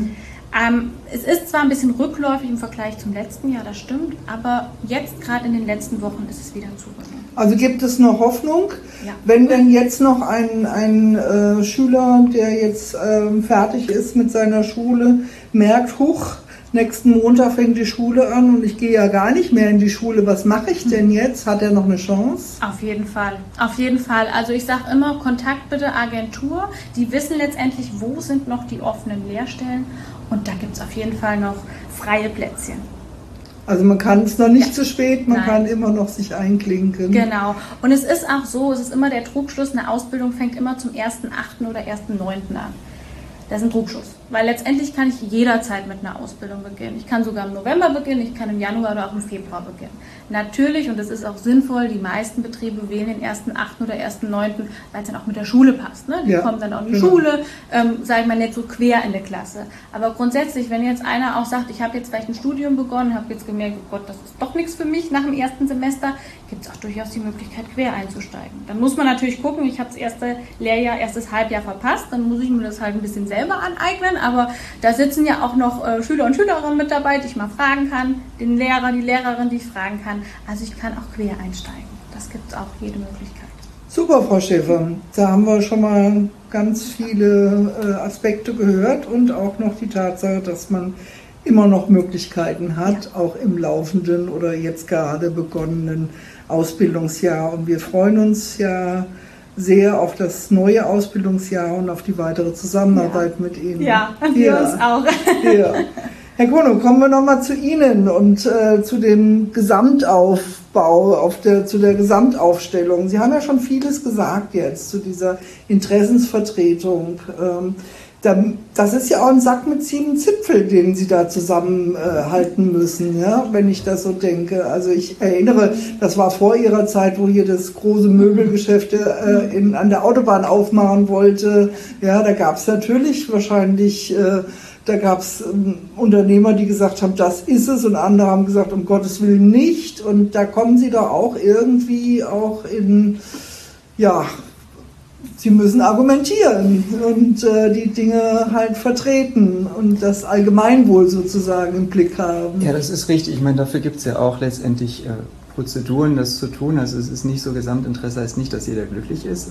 Speaker 4: Es ist zwar ein bisschen rückläufig im Vergleich zum letzten Jahr, das stimmt, aber jetzt gerade in den letzten Wochen ist es wieder zugenommen.
Speaker 2: Also gibt es noch Hoffnung,
Speaker 4: Ja.
Speaker 2: wenn denn jetzt noch ein Schüler, der jetzt fertig ist mit seiner Schule, merkt, huch, nächsten Montag fängt die Schule an und ich gehe ja gar nicht mehr in die Schule, was mache ich denn jetzt? Hat er noch eine Chance?
Speaker 4: Auf jeden Fall, auf jeden Fall. Also ich sage immer, Kontakt bitte Agentur, die wissen letztendlich, wo sind noch die offenen Lehrstellen und da gibt es auf jeden Fall noch freie Plätzchen.
Speaker 2: Also man kann es noch nicht zu spät, man
Speaker 4: Nein.
Speaker 2: kann immer noch sich einklinken.
Speaker 4: Genau. Und es ist auch so, es ist immer der Trugschluss, eine Ausbildung fängt immer zum 1.8. oder 1.9. an. Das ist ein Trugschluss. Weil letztendlich kann ich jederzeit mit einer Ausbildung beginnen. Ich kann sogar im November beginnen, ich kann im Januar oder auch im Februar beginnen. Natürlich, und das ist auch sinnvoll, die meisten Betriebe wählen den 1.8. oder 1.9., weil es dann auch mit der Schule passt. Ne? Die kommen dann auch in die Schule, sage ich mal, nicht so quer in der Klasse. Aber grundsätzlich, wenn jetzt einer auch sagt, ich habe jetzt vielleicht ein Studium begonnen, habe jetzt gemerkt, oh Gott, das ist doch nichts für mich nach dem ersten Semester, gibt es auch durchaus die Möglichkeit, quer einzusteigen. Dann muss man natürlich gucken, ich habe das erste Lehrjahr, erstes Halbjahr verpasst, dann muss ich mir das halt ein bisschen selber aneignen, aber da sitzen ja auch noch Schüler und Schülerinnen mit dabei, die ich mal fragen kann, den Lehrer, die Lehrerin, die ich fragen kann. Also ich kann auch quer einsteigen. Das gibt es auch jede Möglichkeit.
Speaker 2: Super, Frau Schäfer. Da haben wir schon mal ganz viele Aspekte gehört und auch noch die Tatsache, dass man immer noch Möglichkeiten hat, auch im laufenden oder jetzt gerade begonnenen Ausbildungsjahr. Und wir freuen uns ja sehr auf das neue Ausbildungsjahr und auf die weitere Zusammenarbeit mit Ihnen.
Speaker 4: Ja, wir uns auch.
Speaker 2: Ja. Herr Kono, kommen wir nochmal zu Ihnen und zu dem Gesamtaufbau, zu der Gesamtaufstellung. Sie haben ja schon vieles gesagt jetzt zu dieser Interessensvertretung. Das ist ja auch ein Sack mit 7 Zipfeln, den Sie da zusammenhalten müssen, ja, wenn ich das so denke. Also ich erinnere, das war vor Ihrer Zeit, wo hier das große Möbelgeschäft an der Autobahn aufmachen wollte. Ja, da gab es natürlich wahrscheinlich... Da gab es Unternehmer, die gesagt haben, das ist es, und andere haben gesagt, um Gottes Willen nicht. Und da kommen sie doch auch irgendwie auch sie müssen argumentieren und die Dinge halt vertreten und das Allgemeinwohl sozusagen im Blick haben.
Speaker 3: Ja, das ist richtig. Ich meine, dafür gibt es ja auch letztendlich Prozeduren, das zu tun. Also es ist nicht so, Gesamtinteresse heißt nicht, dass jeder glücklich ist.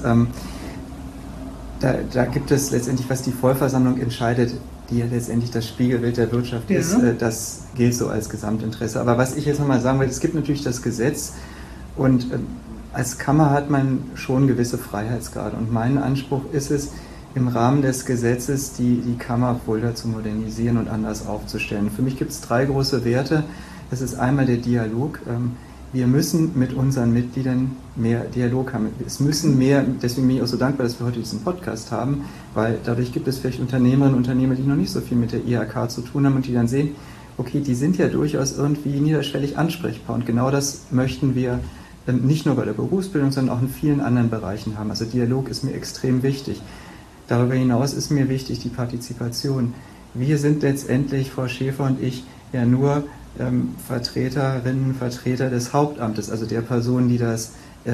Speaker 3: Da gibt es letztendlich, was die Vollversammlung entscheidet, die ja letztendlich das Spiegelbild der Wirtschaft ist, das gilt so als Gesamtinteresse. Aber was ich jetzt nochmal sagen will, es gibt natürlich das Gesetz und als Kammer hat man schon gewisse Freiheitsgrade. Und mein Anspruch ist es, im Rahmen des Gesetzes die Kammer Fulda zu modernisieren und anders aufzustellen. Für mich gibt es 3 große Werte, Das ist einmal der Dialog. Wir müssen mit unseren Mitgliedern mehr Dialog haben. Es müssen mehr, deswegen bin ich auch so dankbar, dass wir heute diesen Podcast haben, weil dadurch gibt es vielleicht Unternehmerinnen und Unternehmer, die noch nicht so viel mit der IHK zu tun haben und die dann sehen, okay, die sind ja durchaus irgendwie niederschwellig ansprechbar. Und genau das möchten wir nicht nur bei der Berufsbildung, sondern auch in vielen anderen Bereichen haben. Also Dialog ist mir extrem wichtig. Darüber hinaus ist mir wichtig die Partizipation. Wir sind letztendlich, Frau Schäfer und ich, ja nur Vertreterinnen, Vertreter des Hauptamtes, also der Personen, die das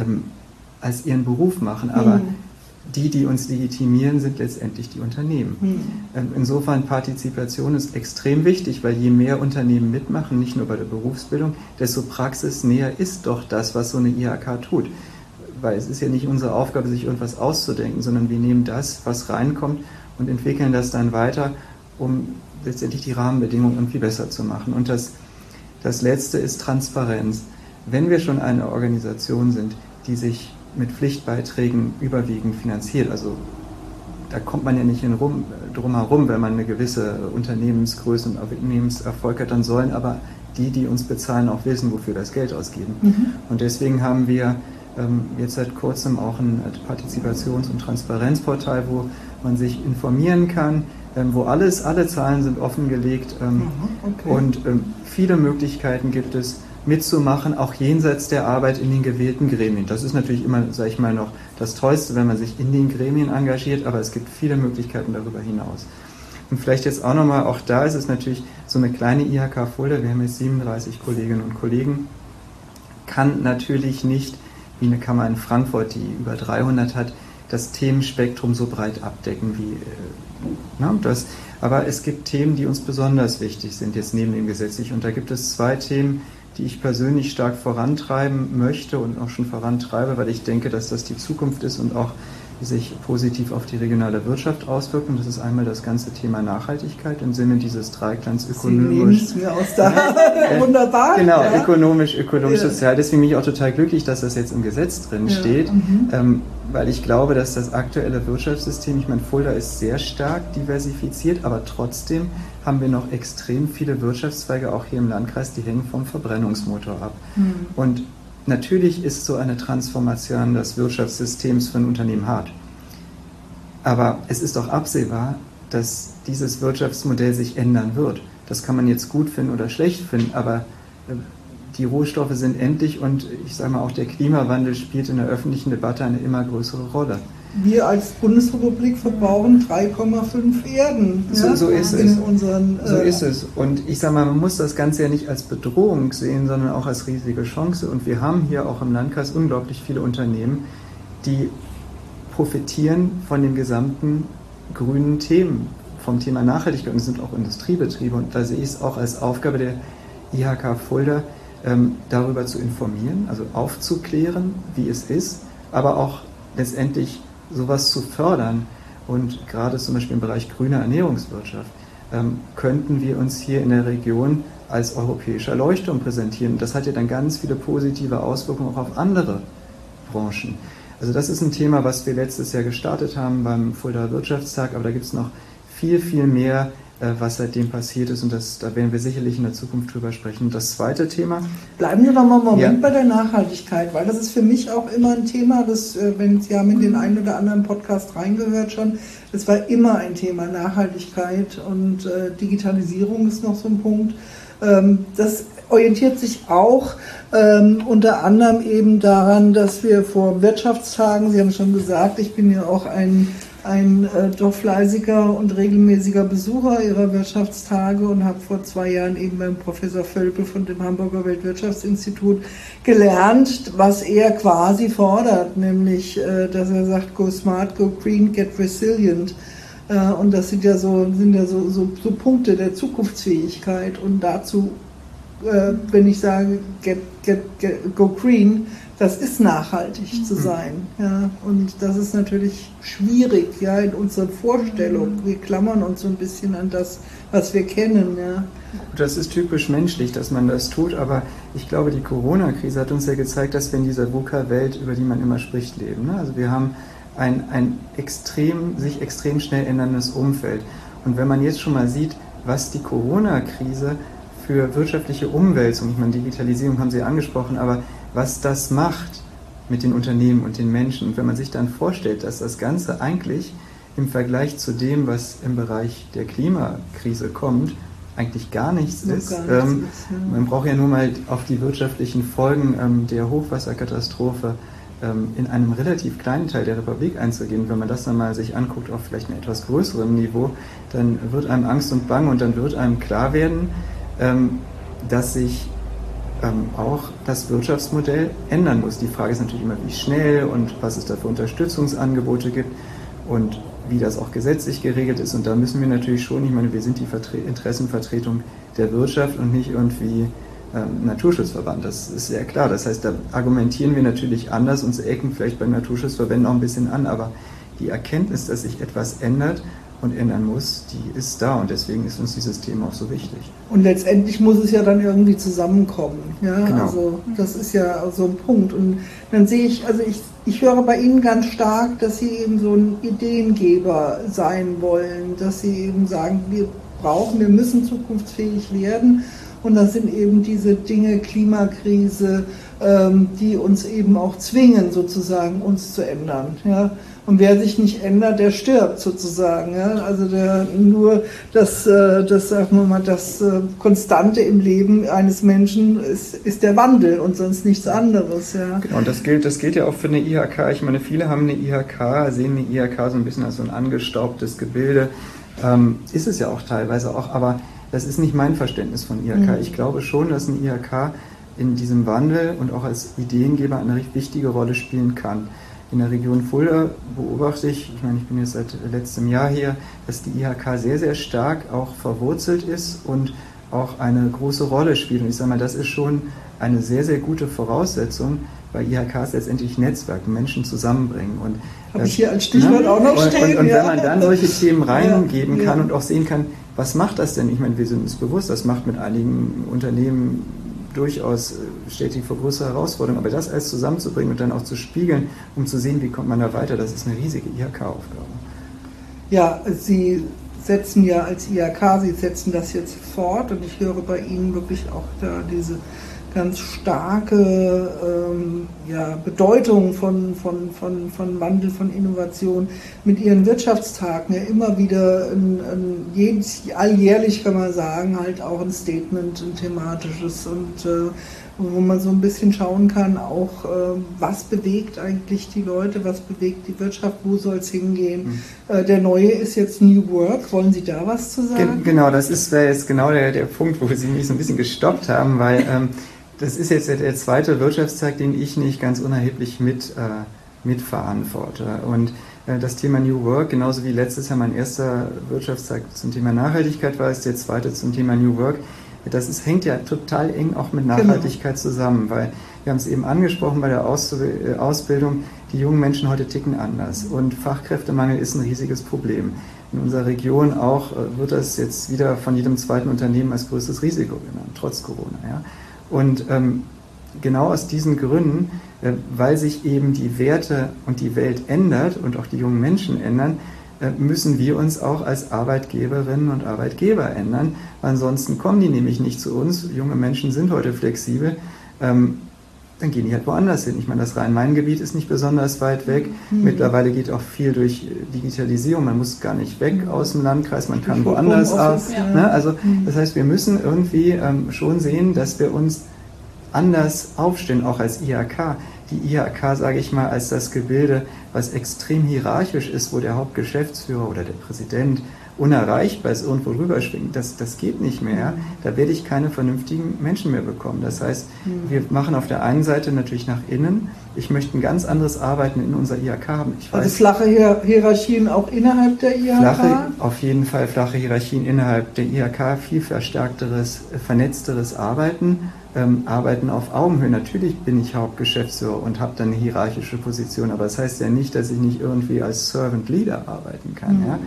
Speaker 3: als ihren Beruf machen. Aber die uns legitimieren, sind letztendlich die Unternehmen. Insofern Partizipation ist extrem wichtig, weil je mehr Unternehmen mitmachen, nicht nur bei der Berufsbildung, desto praxisnäher ist doch das, was so eine IHK tut. Weil es ist ja nicht unsere Aufgabe, sich irgendwas auszudenken, sondern wir nehmen das, was reinkommt und entwickeln das dann weiter, um letztendlich die Rahmenbedingungen irgendwie besser zu machen. Und das Letzte ist Transparenz. Wenn wir schon eine Organisation sind, die sich mit Pflichtbeiträgen überwiegend finanziert, also da kommt man ja nicht drum herum, wenn man eine gewisse Unternehmensgröße und Unternehmenserfolg hat, dann sollen aber die uns bezahlen, auch wissen, wofür wir das Geld ausgeben. Und deswegen haben wir jetzt seit kurzem auch ein Partizipations- und Transparenzportal, wo man sich informieren kann, wo alle Zahlen sind offengelegt und viele Möglichkeiten gibt es, mitzumachen, auch jenseits der Arbeit in den gewählten Gremien. Das ist natürlich immer, sage ich mal, noch das Tollste, wenn man sich in den Gremien engagiert, aber es gibt viele Möglichkeiten darüber hinaus. Und vielleicht jetzt auch nochmal, auch da ist es natürlich so eine kleine IHK Fulda, wir haben jetzt 37 Kolleginnen und Kollegen, kann natürlich nicht, wie eine Kammer in Frankfurt, die über 300 hat, das Themenspektrum so breit abdecken wie das. Aber es gibt Themen, die uns besonders wichtig sind, jetzt neben dem gesetzlichen. Und da gibt es 2 Themen, die ich persönlich stark vorantreiben möchte und auch schon vorantreibe, weil ich denke, dass das die Zukunft ist und auch sich positiv auf die regionale Wirtschaft auswirkt. Und das ist einmal das ganze Thema Nachhaltigkeit im Sinne dieses Dreiklangs ökonomisch.
Speaker 2: Sie mir aus der wunderbar.
Speaker 3: Genau, ja. ökonomisch, sozial. Deswegen bin ich auch total glücklich, dass das jetzt im Gesetz drin steht, weil ich glaube, dass das aktuelle Wirtschaftssystem, ich meine, Fulda ist sehr stark diversifiziert, aber trotzdem haben wir noch extrem viele Wirtschaftszweige, auch hier im Landkreis, die hängen vom Verbrennungsmotor ab. Und natürlich ist so eine Transformation des Wirtschaftssystems für ein Unternehmen hart. Aber es ist doch absehbar, dass dieses Wirtschaftsmodell sich ändern wird. Das kann man jetzt gut finden oder schlecht finden, aber die Rohstoffe sind endlich und ich sage mal auch der Klimawandel spielt in der öffentlichen Debatte eine immer größere Rolle.
Speaker 2: Wir als Bundesrepublik verbrauchen 3,5 Erden.
Speaker 3: So ist es. So ist es. Und ich sage mal, man muss das Ganze ja nicht als Bedrohung sehen, sondern auch als riesige Chance. Und wir haben hier auch im Landkreis unglaublich viele Unternehmen, die profitieren von den gesamten grünen Themen, vom Thema Nachhaltigkeit. Und es sind auch Industriebetriebe. Und da sehe ich es auch als Aufgabe der IHK Fulda, darüber zu informieren, also aufzuklären, wie es ist, aber auch letztendlich sowas zu fördern. Und gerade zum Beispiel im Bereich grüner Ernährungswirtschaft könnten wir uns hier in der Region als europäischer Leuchtturm präsentieren. Das hat ja dann ganz viele positive Auswirkungen auch auf andere Branchen. Also das ist ein Thema, was wir letztes Jahr gestartet haben beim Fuldaer Wirtschaftstag, aber da gibt es noch viel, viel mehr, was seitdem passiert ist, und da werden wir sicherlich in der Zukunft drüber sprechen. Das zweite Thema.
Speaker 2: Bleiben wir doch mal einen Moment bei der Nachhaltigkeit, weil das ist für mich auch immer ein Thema, das, wenn Sie haben in den einen oder anderen Podcast reingehört schon, das war immer ein Thema, Nachhaltigkeit, und Digitalisierung ist noch so ein Punkt. Das orientiert sich auch unter anderem eben daran, dass wir vor Wirtschaftstagen, Sie haben schon gesagt, ich bin ja auch ein doch fleißiger und regelmäßiger Besucher Ihrer Wirtschaftstage und habe vor 2 Jahren eben beim Professor Völpel von dem Hamburger Weltwirtschaftsinstitut gelernt, was er quasi fordert, nämlich, dass er sagt, go smart, go green, get resilient. Und das sind ja so Punkte der Zukunftsfähigkeit. Und dazu, wenn ich sage, go green, das ist nachhaltig zu sein. Ja. Und das ist natürlich schwierig, ja, in unseren Vorstellungen. Wir klammern uns so ein bisschen an das, was wir kennen. Ja.
Speaker 3: Das ist typisch menschlich, dass man das tut, aber ich glaube, die Corona-Krise hat uns ja gezeigt, dass wir in dieser VUCA-Welt, über die man immer spricht, leben. Ne? Also wir haben ein sich extrem schnell änderndes Umfeld. Und wenn man jetzt schon mal sieht, was die Corona-Krise für wirtschaftliche Umwälzung, ich meine, Digitalisierung haben Sie angesprochen, aber was das macht mit den Unternehmen und den Menschen, und wenn man sich dann vorstellt, dass das Ganze eigentlich im Vergleich zu dem, was im Bereich der Klimakrise kommt, eigentlich gar nichts ist. Man braucht ja nur mal auf die wirtschaftlichen Folgen der Hochwasserkatastrophe in einem relativ kleinen Teil der Republik einzugehen. Wenn man das dann mal sich anguckt auf vielleicht einem etwas größeren Niveau, dann wird einem Angst und Bang und dann wird einem klar werden, dass sich auch das Wirtschaftsmodell ändern muss. Die Frage ist natürlich immer, wie schnell und was es da für Unterstützungsangebote gibt und wie das auch gesetzlich geregelt ist. Und da müssen wir natürlich schon, ich meine, wir sind die Interessenvertretung der Wirtschaft und nicht irgendwie Naturschutzverband. Das ist sehr klar. Das heißt, da argumentieren wir natürlich anders und ecken vielleicht bei Naturschutzverbänden auch ein bisschen an, aber die Erkenntnis, dass sich etwas ändert und ändern muss, die ist da und deswegen ist uns dieses Thema auch so wichtig.
Speaker 2: Und letztendlich muss es ja dann irgendwie zusammenkommen. Ja?
Speaker 3: Genau.
Speaker 2: Also das ist ja so ein Punkt. Und dann sehe ich, also ich höre bei Ihnen ganz stark, dass Sie eben so ein Ideengeber sein wollen, dass Sie eben sagen, wir müssen zukunftsfähig werden. Und das sind eben diese Dinge, Klimakrise, die uns eben auch zwingen, sozusagen, uns zu ändern. Ja? Und wer sich nicht ändert, der stirbt sozusagen. Ja? Also das Konstante im Leben eines Menschen ist der Wandel und sonst nichts anderes. Ja?
Speaker 3: Genau, und das gilt ja auch für eine IHK. Ich meine, viele haben eine IHK, sehen eine IHK so ein bisschen als so ein angestaubtes Gebilde. Ist es ja auch teilweise auch, aber das ist nicht mein Verständnis von IHK. Ich glaube schon, dass ein IHK in diesem Wandel und auch als Ideengeber eine recht wichtige Rolle spielen kann. In der Region Fulda beobachte ich meine, ich bin jetzt seit letztem Jahr hier, dass die IHK sehr, sehr stark auch verwurzelt ist und auch eine große Rolle spielt. Und ich sage mal, das ist schon eine sehr, sehr gute Voraussetzung, weil IHKs letztendlich Netzwerke, Menschen zusammenbringen. Und
Speaker 2: habe ich hier als Stichwort auch noch stehen.
Speaker 3: Und wenn man dann solche Themen reingeben kann und auch sehen kann, was macht das denn? Ich meine, wir sind uns bewusst, das macht mit einigen Unternehmen durchaus stetig vor größere Herausforderungen, aber das alles zusammenzubringen und dann auch zu spiegeln, um zu sehen, wie kommt man da weiter, das ist eine riesige IHK-Aufgabe.
Speaker 2: Ja, Sie setzen ja als IHK, Sie setzen das jetzt fort und ich höre bei Ihnen wirklich auch da diese ganz starke Bedeutung von Wandel, von Innovation mit Ihren Wirtschaftstagen. Ja, immer wieder alljährlich kann man sagen, halt auch ein Statement, ein thematisches und wo man so ein bisschen schauen kann, auch was bewegt eigentlich die Leute, was bewegt die Wirtschaft, wo soll es hingehen. Der neue ist jetzt New Work. Wollen Sie da was zu sagen?
Speaker 3: Genau, das wäre jetzt genau der Punkt, wo Sie mich so ein bisschen gestoppt haben, weil das ist jetzt der zweite Wirtschaftstag, den ich nicht ganz unerheblich mitverantworte. Und das Thema New Work, genauso wie letztes Jahr mein erster Wirtschaftstag zum Thema Nachhaltigkeit war, ist der zweite zum Thema New Work. Hängt ja total eng auch mit Nachhaltigkeit zusammen, weil wir haben es eben angesprochen bei der Ausbildung, die jungen Menschen heute ticken anders und Fachkräftemangel ist ein riesiges Problem. In unserer Region auch wird das jetzt wieder von jedem zweiten Unternehmen als größtes Risiko genannt, trotz Corona. Ja? Und genau aus diesen Gründen, weil sich eben die Werte und die Welt ändert und auch die jungen Menschen ändern, müssen wir uns auch als Arbeitgeberinnen und Arbeitgeber ändern. Ansonsten kommen die nämlich nicht zu uns. Junge Menschen sind heute flexibel. Dann gehen die halt woanders hin. Ich meine, das Rhein-Main-Gebiet ist nicht besonders weit weg. Mittlerweile geht auch viel durch Digitalisierung. Man muss gar nicht weg aus dem Landkreis, man kann woanders arbeiten. Ja. Also, das heißt, wir müssen irgendwie schon sehen, dass wir uns anders aufstellen, auch als IHK. Die IHK, sage ich mal, als das Gebilde, was extrem hierarchisch ist, wo der Hauptgeschäftsführer oder der Präsident unerreichbar ist, irgendwo rüberschwingt, das geht nicht mehr. Da werde ich keine vernünftigen Menschen mehr bekommen. Das heißt, wir machen auf der einen Seite natürlich nach innen. Ich möchte ein ganz anderes Arbeiten in unserer IHK haben.
Speaker 2: Also flache Hierarchien auch innerhalb der IHK?
Speaker 3: Auf jeden Fall flache Hierarchien innerhalb der IHK, viel verstärkteres, vernetzteres Arbeiten. Arbeiten auf Augenhöhe. Natürlich bin ich Hauptgeschäftsführer und habe dann eine hierarchische Position, aber das heißt ja nicht, dass ich nicht irgendwie als Servant Leader arbeiten kann. Ja?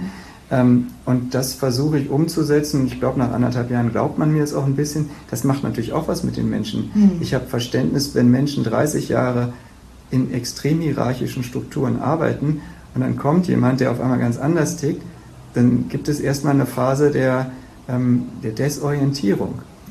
Speaker 3: Und das versuche ich umzusetzen. Ich glaube, nach 1,5 Jahren glaubt man mir jetzt auch ein bisschen. Das macht natürlich auch was mit den Menschen. Ich habe Verständnis, wenn Menschen 30 Jahre in extrem hierarchischen Strukturen arbeiten und dann kommt jemand, der auf einmal ganz anders tickt, dann gibt es erstmal eine Phase der Desorientierung.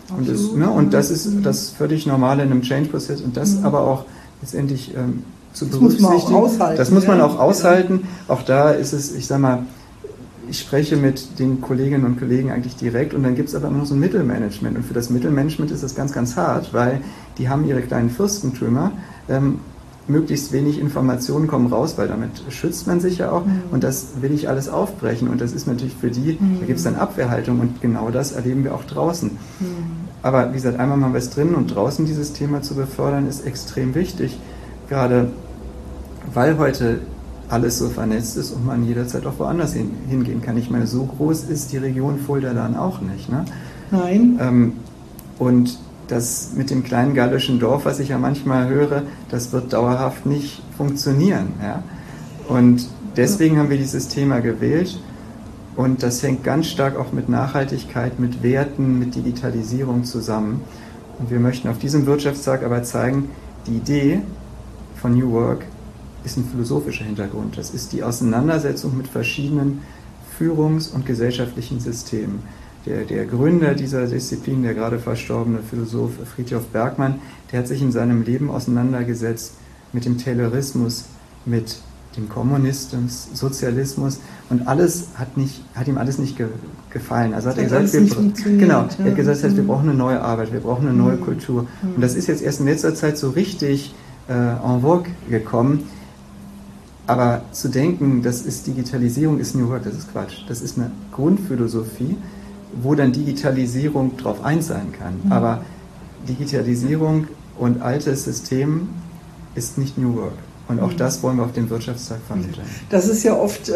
Speaker 3: Und das ist das völlig Normale in einem Change-Prozess und das aber auch letztendlich zu berücksichtigen. Das muss man auch aushalten. Auch da ist es, ich sag mal, ich spreche mit den Kolleginnen und Kollegen eigentlich direkt und dann gibt es aber immer noch so ein Mittelmanagement. Und für das Mittelmanagement ist das ganz, ganz hart, weil die haben ihre kleinen Fürstentümer. Möglichst wenig Informationen kommen raus, weil damit schützt man sich ja auch und das will ich alles aufbrechen und das ist natürlich für die, da gibt es dann Abwehrhaltung und genau das erleben wir auch draußen. Aber wie gesagt, einmal mal was drin und draußen dieses Thema zu befördern ist extrem wichtig, gerade weil heute alles so vernetzt ist und man jederzeit auch woanders hingehen kann. Ich meine, so groß ist die Region Fulda dann auch nicht. Ne?
Speaker 2: Nein.
Speaker 3: Und das mit dem kleinen gallischen Dorf, was ich ja manchmal höre, das wird dauerhaft nicht funktionieren. Ja? Und deswegen haben wir dieses Thema gewählt und das hängt ganz stark auch mit Nachhaltigkeit, mit Werten, mit Digitalisierung zusammen. Und wir möchten auf diesem Wirtschaftstag aber zeigen, die Idee von New Work ist ein philosophischer Hintergrund. Das ist die Auseinandersetzung mit verschiedenen Führungs- und gesellschaftlichen Systemen. Der Gründer dieser Disziplin, der gerade verstorbene Philosoph Frithjof Bergmann, der hat sich in seinem Leben auseinandergesetzt mit dem Taylorismus, mit dem Kommunismus, Sozialismus und alles hat ihm alles nicht gefallen. Also hat er gesagt, er hat gesagt, wir brauchen eine neue Arbeit, wir brauchen eine neue Kultur. Und das ist jetzt erst in letzter Zeit so richtig en vogue gekommen. Aber zu denken, das ist Digitalisierung, ist New Work, das ist Quatsch. Das ist eine Grundphilosophie, wo dann Digitalisierung drauf sein kann. Aber Digitalisierung und altes System ist nicht New Work. Und auch das wollen wir auf dem Wirtschaftstag vermitteln.
Speaker 2: Das ist ja oft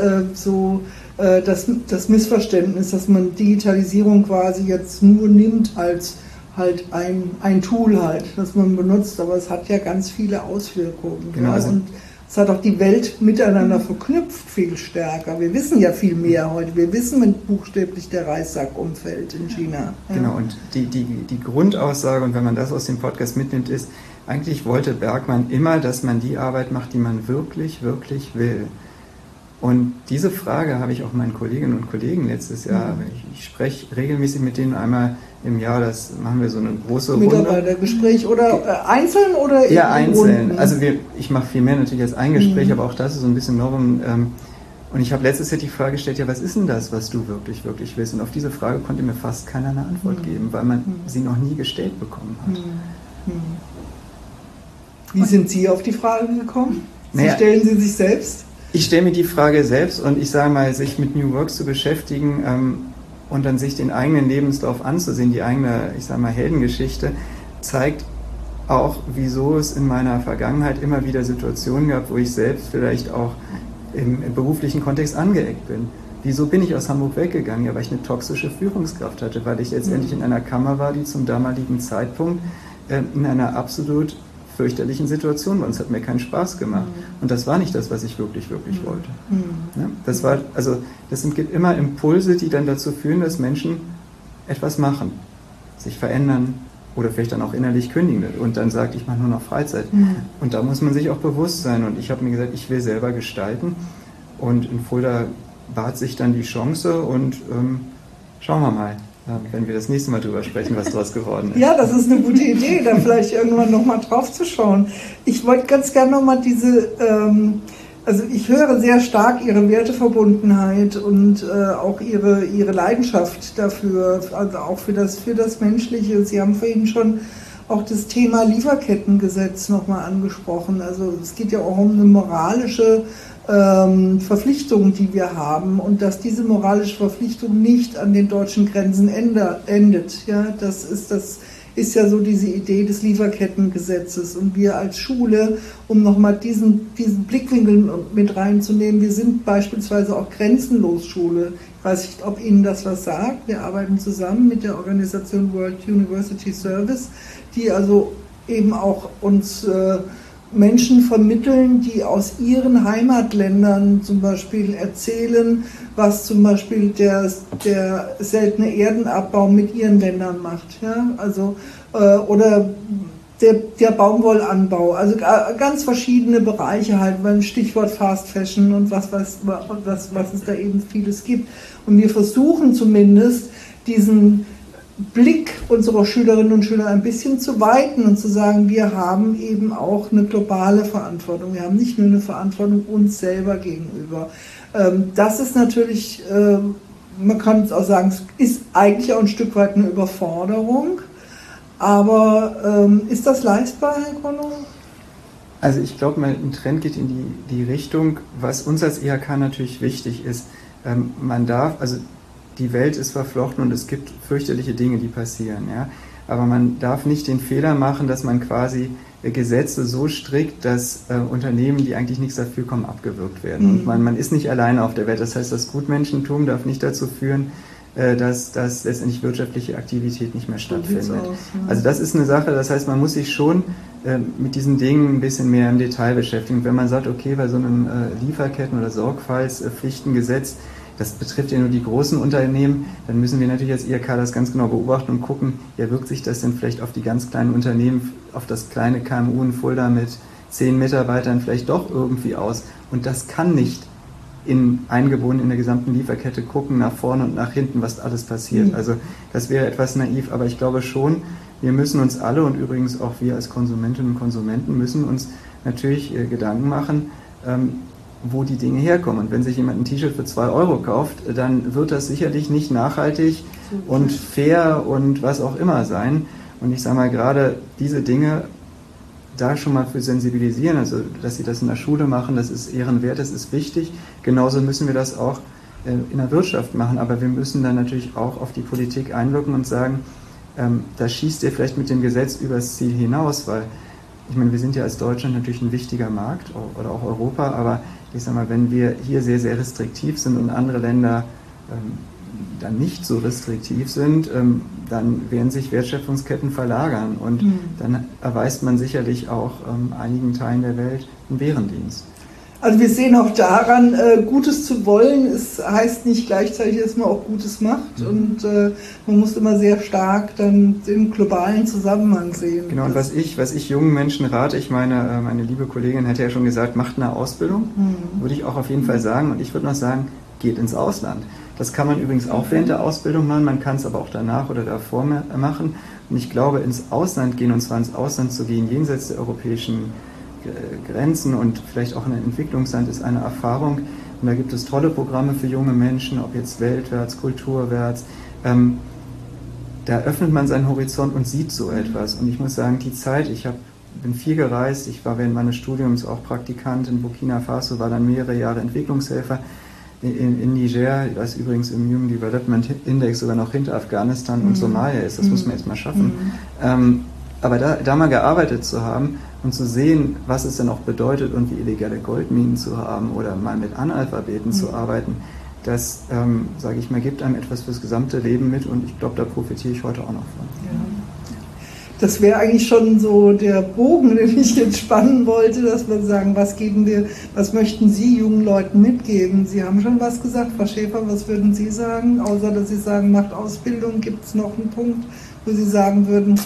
Speaker 2: das Missverständnis, dass man Digitalisierung quasi jetzt nur nimmt als halt ein Tool halt, das man benutzt, aber es hat ja ganz viele Auswirkungen.
Speaker 3: Genau, also
Speaker 2: und es hat auch die Welt miteinander verknüpft viel stärker. Wir wissen ja viel mehr heute. Wir wissen, wenn buchstäblich der Reissack umfällt in China. Ja.
Speaker 3: Genau, und die Grundaussage, und wenn man das aus dem Podcast mitnimmt, ist, eigentlich wollte Bergmann immer, dass man die Arbeit macht, die man wirklich, wirklich will. Und diese Frage habe ich auch meinen Kolleginnen und Kollegen letztes Jahr. Ich spreche regelmäßig mit denen einmal im Jahr, das machen wir so eine große Runde.
Speaker 2: Mitarbeitergespräch oder einzeln oder
Speaker 3: ja, einzeln. Also ich mache viel mehr natürlich als ein Gespräch, aber auch das ist so ein bisschen Novum. Und ich habe letztes Jahr die Frage gestellt, ja, was ist denn das, was du wirklich, wirklich willst? Und auf diese Frage konnte mir fast keiner eine Antwort geben, weil man sie noch nie gestellt bekommen hat.
Speaker 2: Wie sind Sie auf die Frage gekommen? Stellen Sie sich selbst?
Speaker 3: Ich stelle mir die Frage selbst und ich sage mal, sich mit New Work zu beschäftigen und dann sich den eigenen Lebenslauf anzusehen, die eigene, ich sage mal, Heldengeschichte, zeigt auch, wieso es in meiner Vergangenheit immer wieder Situationen gab, wo ich selbst vielleicht auch im beruflichen Kontext angeeckt bin. Wieso bin ich aus Hamburg weggegangen? Ja, weil ich eine toxische Führungskraft hatte, weil ich letztendlich in einer Kammer war, die zum damaligen Zeitpunkt in einer absolut fürchterlichen Situation war. Und es hat mir keinen Spaß gemacht. Und das war nicht das, was ich wirklich, wirklich wollte. Ja, das gibt immer Impulse, die dann dazu führen, dass Menschen etwas machen, sich verändern oder vielleicht dann auch innerlich kündigen und dann sagt, ich mache nur noch Freizeit. Und da muss man sich auch bewusst sein. Und ich habe mir gesagt, ich will selber gestalten. Und in Fulda bat sich dann die Chance und schauen wir mal, wenn wir das nächste Mal drüber sprechen, was daraus geworden ist.
Speaker 2: Ja, das ist eine gute Idee, da vielleicht irgendwann nochmal drauf zu schauen. Ich wollte ganz gerne nochmal also ich höre sehr stark Ihre Werteverbundenheit und auch Ihre Leidenschaft dafür, also auch für das Menschliche. Sie haben vorhin schon auch das Thema Lieferkettengesetz nochmal angesprochen. Also es geht ja auch um eine moralische Verpflichtung, die wir haben und dass diese moralische Verpflichtung nicht an den deutschen Grenzen endet. Ja, das ist ja so diese Idee des Lieferkettengesetzes und wir als Schule, um nochmal diesen Blickwinkel mit reinzunehmen, wir sind beispielsweise auch Grenzenlos Schule. Ich weiß nicht, ob Ihnen das was sagt. Wir arbeiten zusammen mit der Organisation World University Service, die also eben auch uns Menschen vermitteln, die aus ihren Heimatländern zum Beispiel erzählen, was zum Beispiel der seltene Erdenabbau mit ihren Ländern macht, ja? Also oder der Baumwollanbau, also ganz verschiedene Bereiche halt, beim Stichwort Fast Fashion und was es da eben vieles gibt. Und wir versuchen zumindest diesen Blick unserer Schülerinnen und Schüler ein bisschen zu weiten und zu sagen, wir haben eben auch eine globale Verantwortung. Wir haben nicht nur eine Verantwortung uns selber gegenüber. Das ist natürlich, man kann es auch sagen, es ist eigentlich auch ein Stück weit eine Überforderung. Aber ist das leistbar, Herr Kono?
Speaker 3: Also ich glaube, ein Trend geht in die Richtung, was uns als IHK natürlich wichtig ist. Man darf, also die Welt ist verflochten und es gibt fürchterliche Dinge, die passieren. Ja? Aber man darf nicht den Fehler machen, dass man quasi Gesetze so strickt, dass Unternehmen, die eigentlich nichts dafür kommen, abgewürgt werden. Und man ist nicht alleine auf der Welt. Das heißt, das Gutmenschentum darf nicht dazu führen, dass letztendlich wirtschaftliche Aktivität nicht mehr stattfindet. Also das ist eine Sache, das heißt, man muss sich schon mit diesen Dingen ein bisschen mehr im Detail beschäftigen. Wenn man sagt, okay, bei so einem Lieferketten- oder Sorgfaltspflichtengesetz, das betrifft ja nur die großen Unternehmen, dann müssen wir natürlich als IHK das ganz genau beobachten und gucken, ja, wirkt sich das denn vielleicht auf die ganz kleinen Unternehmen, auf das kleine KMU in Fulda mit 10 Mitarbeitern vielleicht doch irgendwie aus. Und das kann nicht eingebunden in der gesamten Lieferkette gucken, nach vorne und nach hinten, was alles passiert. Also das wäre etwas naiv, aber ich glaube schon, wir müssen uns alle und übrigens auch wir als Konsumentinnen und Konsumenten müssen uns natürlich Gedanken machen, wo die Dinge herkommen. Und wenn sich jemand ein T-Shirt für 2 Euro kauft, dann wird das sicherlich nicht nachhaltig und fair und was auch immer sein. Und ich sage mal, gerade diese Dinge da schon mal für sensibilisieren, also dass sie das in der Schule machen, das ist ehrenwert, das ist wichtig. Genauso müssen wir das auch in der Wirtschaft machen, aber wir müssen dann natürlich auch auf die Politik einwirken und sagen, da schießt ihr vielleicht mit dem Gesetz übers Ziel hinaus, weil ich meine, wir sind ja als Deutschland natürlich ein wichtiger Markt oder auch Europa, aber ich sag mal, wenn wir hier sehr, sehr restriktiv sind und andere Länder dann nicht so restriktiv sind, dann werden sich Wertschöpfungsketten verlagern und dann erweist man sicherlich auch einigen Teilen der Welt einen Bärendienst.
Speaker 2: Also wir sehen auch daran, Gutes zu wollen, es heißt nicht gleichzeitig, dass man auch Gutes macht und man muss immer sehr stark dann den globalen Zusammenhang sehen.
Speaker 3: Genau, und was ich jungen Menschen rate, ich meine, meine liebe Kollegin hat ja schon gesagt, macht eine Ausbildung, würde ich auch auf jeden Fall sagen, und ich würde noch sagen, geht ins Ausland. Das kann man übrigens auch während der Ausbildung machen, man kann es aber auch danach oder davor machen. Und ich glaube, ins Ausland gehen, und zwar ins Ausland zu gehen, jenseits der europäischen Grenzen und vielleicht auch in ein Entwicklungsland, ist eine Erfahrung. Und da gibt es tolle Programme für junge Menschen, ob jetzt weltwärts, kulturwärts. Da öffnet man seinen Horizont und sieht so etwas. Und ich muss sagen, die Zeit, bin viel gereist, ich war während meines Studiums auch Praktikant in Burkina Faso, war dann mehrere Jahre Entwicklungshelfer in Niger, was übrigens im Human Development Index sogar noch hinter Afghanistan und Somalia ist. Das muss man jetzt mal schaffen. Aber da mal gearbeitet zu haben und zu sehen, was es denn auch bedeutet, irgendwie illegale Goldminen zu haben oder mal mit Analphabeten zu arbeiten, das, sage ich mal, gibt einem etwas fürs gesamte Leben mit und ich glaube, da profitiere ich heute auch noch von.
Speaker 2: Ja. Das wäre eigentlich schon so der Bogen, den ich jetzt spannen wollte, dass wir sagen, was möchten Sie jungen Leuten mitgeben? Sie haben schon was gesagt, Frau Schäfer, was würden Sie sagen? Außer, dass Sie sagen, macht Ausbildung, gibt es noch einen Punkt, wo Sie sagen würden,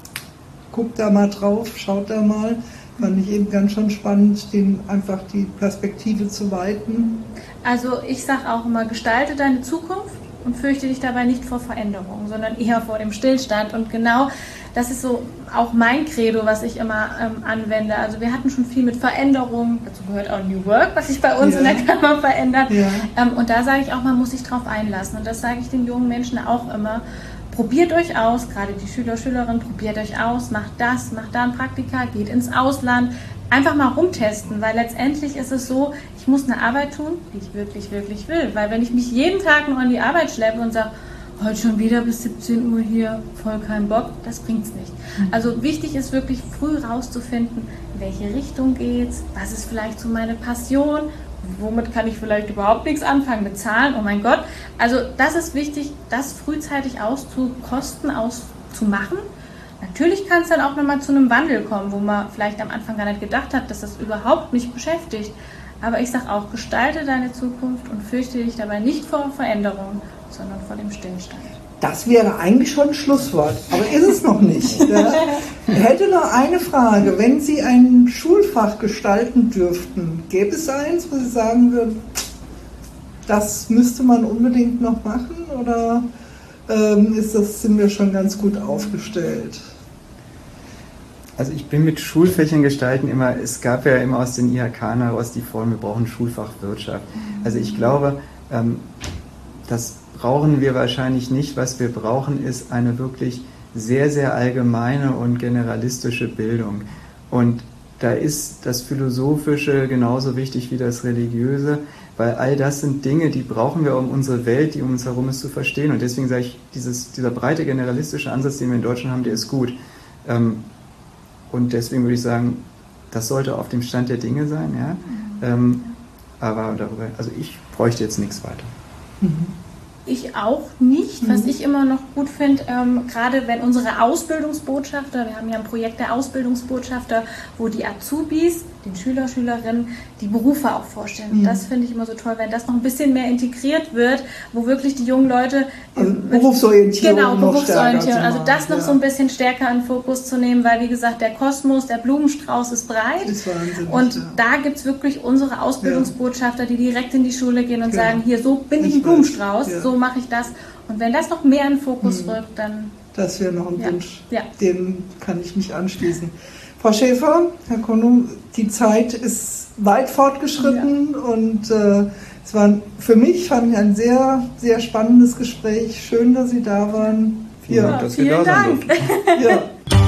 Speaker 2: guckt da mal drauf, schaut da mal. Fand ich eben ganz schon spannend, einfach die Perspektive zu weiten.
Speaker 4: Also ich sage auch immer, gestalte deine Zukunft und fürchte dich dabei nicht vor Veränderungen, sondern eher vor dem Stillstand. Und genau das ist so auch mein Credo, was ich immer anwende. Also wir hatten schon viel mit Veränderungen, dazu gehört auch New Work, was sich bei uns in der Kammer verändert. Ja. Und da sage ich auch, man muss sich drauf einlassen. Und das sage ich den jungen Menschen auch immer. Probiert euch aus, gerade die Schüler, Schülerinnen, probiert euch aus, macht das, macht da ein Praktika, geht ins Ausland. Einfach mal rumtesten, weil letztendlich ist es so, ich muss eine Arbeit tun, die ich wirklich, wirklich will. Weil wenn ich mich jeden Tag nur an die Arbeit schleppe und sage, heute schon wieder bis 17 Uhr hier, voll keinen Bock, das bringt's nicht. Also wichtig ist wirklich früh rauszufinden, in welche Richtung geht's, was ist vielleicht so meine Passion, womit kann ich vielleicht überhaupt nichts anfangen mit Zahlen, oh mein Gott. Also das ist wichtig, das frühzeitig auszukosten, auszumachen. Natürlich kann es dann auch nochmal zu einem Wandel kommen, wo man vielleicht am Anfang gar nicht gedacht hat, dass das überhaupt nicht beschäftigt. Aber ich sage auch, gestalte deine Zukunft und fürchte dich dabei nicht vor Veränderungen, sondern vor dem Stillstand.
Speaker 2: Das wäre eigentlich schon ein Schlusswort, aber ist es noch nicht. Ja. Ich hätte noch eine Frage. Wenn Sie ein Schulfach gestalten dürften, gäbe es eins, wo Sie sagen würden, das müsste man unbedingt noch machen? Oder sind wir schon ganz gut aufgestellt.
Speaker 3: Also ich bin mit Schulfächern gestalten immer, es gab ja immer aus den IHK heraus die Form, wir brauchen Schulfach Wirtschaft. Also ich glaube, das brauchen wir wahrscheinlich nicht. Was wir brauchen, ist eine wirklich sehr, sehr allgemeine und generalistische Bildung. Und da ist das Philosophische genauso wichtig wie das Religiöse, weil all das sind Dinge, die brauchen wir, um unsere Welt, die um uns herum ist, zu verstehen. Und deswegen sage ich, dieser breite generalistische Ansatz, den wir in Deutschland haben, der ist gut. Und deswegen würde ich sagen, das sollte auf dem Stand der Dinge sein. Ja? Aber darüber, also ich bräuchte jetzt nichts weiter.
Speaker 4: Ich auch nicht. Was ich immer noch gut finde, gerade wenn unsere Ausbildungsbotschafter, wir haben ja ein Projekt der Ausbildungsbotschafter, wo die Azubis, den Schüler, Schülerinnen, die Berufe auch vorstellen. Das finde ich immer so toll, wenn das noch ein bisschen mehr integriert wird, wo wirklich die jungen Leute...
Speaker 2: Also Berufsorientierung.
Speaker 4: Genau, Berufsorientierung. Also das noch so ein bisschen stärker in den Fokus zu nehmen, weil wie gesagt, der Kosmos, der Blumenstrauß ist breit.
Speaker 2: Das ist wahnsinnig,
Speaker 4: und da gibt es wirklich unsere Ausbildungsbotschafter, die direkt in die Schule gehen und sagen, hier, so bin ich ein Blumenstrauß, so mache ich das. Und wenn das noch mehr in den Fokus rückt, dann...
Speaker 2: Das wäre noch ein Wunsch, dem kann ich mich anschließen. Frau Schäfer, Herr Konum, die Zeit ist weit fortgeschritten und es war für mich ein sehr, sehr spannendes Gespräch. Schön, dass Sie da waren.
Speaker 3: Vielen Dank, dass wir da sein durften.